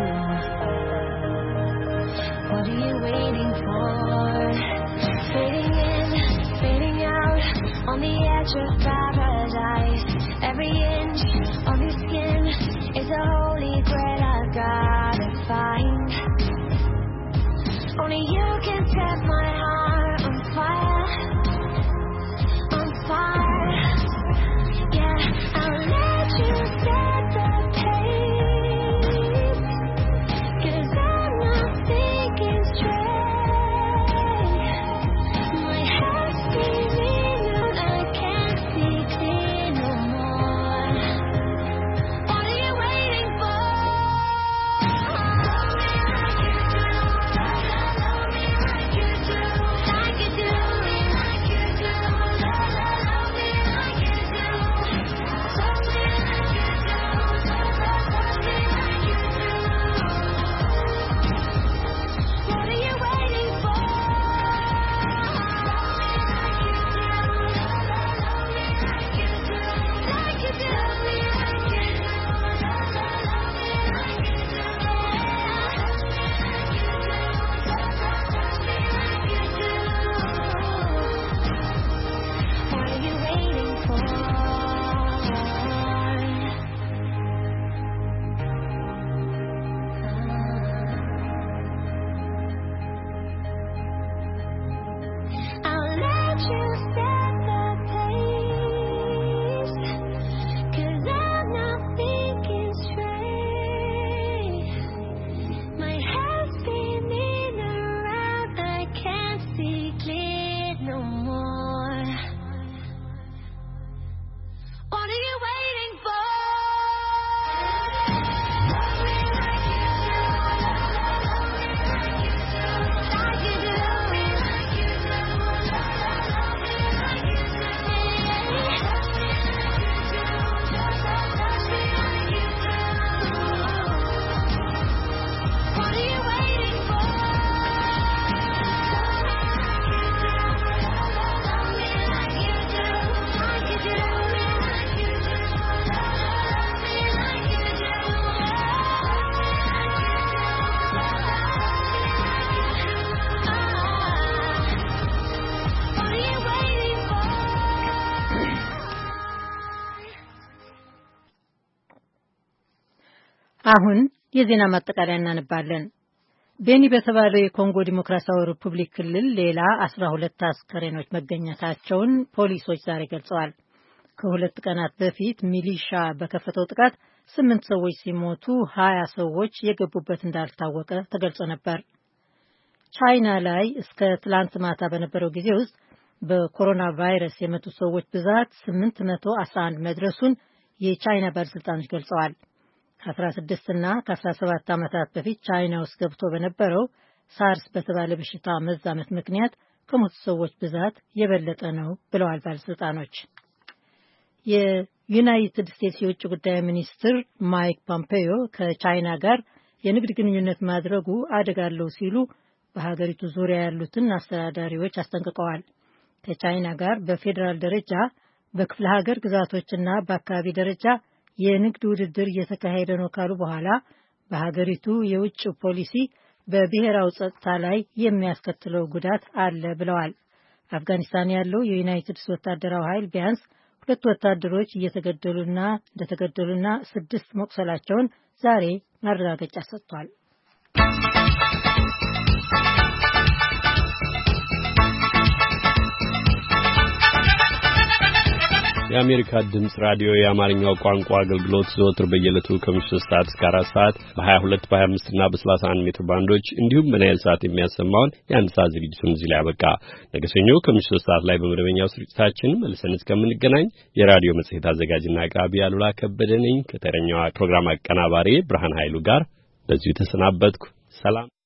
Speaker 10: What are you waiting for? Fading in, fading out, on the edge of paradise. Every inch of your skin is a holy grail I gotta find. Only you can set my heart on fire, on fire. Yeah, I'll let you set the pace, 'cause I'm not thinking straight. My head's spinning and I can't see clear no more. What are you waiting for? Love me like you do, like you do, like you do, love me like you do, love me like you do, love me like you do. What are you waiting for? Like you do, love me like you do, like you do, love me like you do, love me like you do. What are you waiting for? I'll let you set the pace, 'cause I'm not thinking straight. My head's spinning around, I can't see clear no more. What are you waiting for? Love me like you do, love me like you do, like you do, like you do, love me like you do, touch me like you do. What are you waiting for? Love me like you do, like you do, like you do, love me like you do, What are you waiting for?
Speaker 4: አሁን የዜና ማጠቃለያ እናነባለን። ቤኒ በተባለው የኮንጎ ዲሞክራሲያዊ ሪፑብሊክ ክልል ሌላ አስራ ሁለት አስከሬኖች መገኘታቸውን ፖሊሶች ዛሬ ገልጸዋል። ከሁለት ቀናት በፊት ሚሊሻ በከፈተው ጥቃት ስምንት ሰዎች ሲሞቱ ሀያ ሰዎች የገቡበት እንዳልታወቀ ተገልጾ ነበር። ቻይና ላይ እስከ ትላንት ማታ በነበረው ጊዜ ውስጥ በኮሮና ቫይረስ የመቱ ሰዎች ብዛት ስምንት መቶ አስራ አንድ መድረሱን የቻይና ባለስልጣኖች ገልጸዋል። ከአስራ ስድስት እና ከአስራ ሰባት ዓመታት በፊት ቻይና ውስጥ ገብቶ በነበረው ሳርስ በተባለ በሽታ መዛመት ምክንያት ከሞቱ ሰዎች ብዛት የበለጠ ነው ብለዋል ባለስልጣኖች። የዩናይትድ ስቴትስ የውጭ ጉዳይ ሚኒስትር ማይክ ፖምፔዮ ከቻይና ጋር የንግድ ግንኙነት ማድረጉ አደጋ አለው ሲሉ በሀገሪቱ ዙሪያ ያሉትን አስተዳዳሪዎች አስጠንቅቀዋል። ከቻይና ጋር በፌዴራል ደረጃ በክፍለ ሀገር ግዛቶችና በአካባቢ ደረጃ የንግድ ውድድር እየተካሄደ ነው ካሉ በኋላ በሀገሪቱ የውጭ ፖሊሲ በብሔራዊ ጸጥታ ላይ የሚያስከትለው ጉዳት አለ ብለዋል። አፍጋኒስታን ያለው የዩናይትድ ስቴትስ ወታደራዊ ኃይል ቢያንስ ሁለት ወታደሮች እየተገደሉና እንደተገደሉና ስድስት መቁሰላቸውን ዛሬ ማረጋገጫ ሰጥቷል።
Speaker 1: የአሜሪካ ድምጽ ራዲዮ የአማርኛው ቋንቋ አገልግሎት ዘወትር በየዕለቱ ከምሽቱ ሶስት ሰዓት እስከ አራት ሰዓት በ22 በ25 እና በ31 ሜትር ባንዶች እንዲሁም በናይል ሰዓት የሚያሰማውን የአንድ ሰዓት ዝግጅቱን እዚህ ላይ ያበቃ። ነገ ሰኞ ከምሽቱ ሶስት ሰዓት ላይ በመደበኛው ስርጭታችን መልሰን እስከምንገናኝ የራዲዮ መጽሔት አዘጋጅና አቅራቢ አሉላ ከበደ ነኝ ከተረኛው ፕሮግራም አቀናባሪ ብርሃን ኃይሉ ጋር በዚሁ ተሰናበትኩ። ሰላም።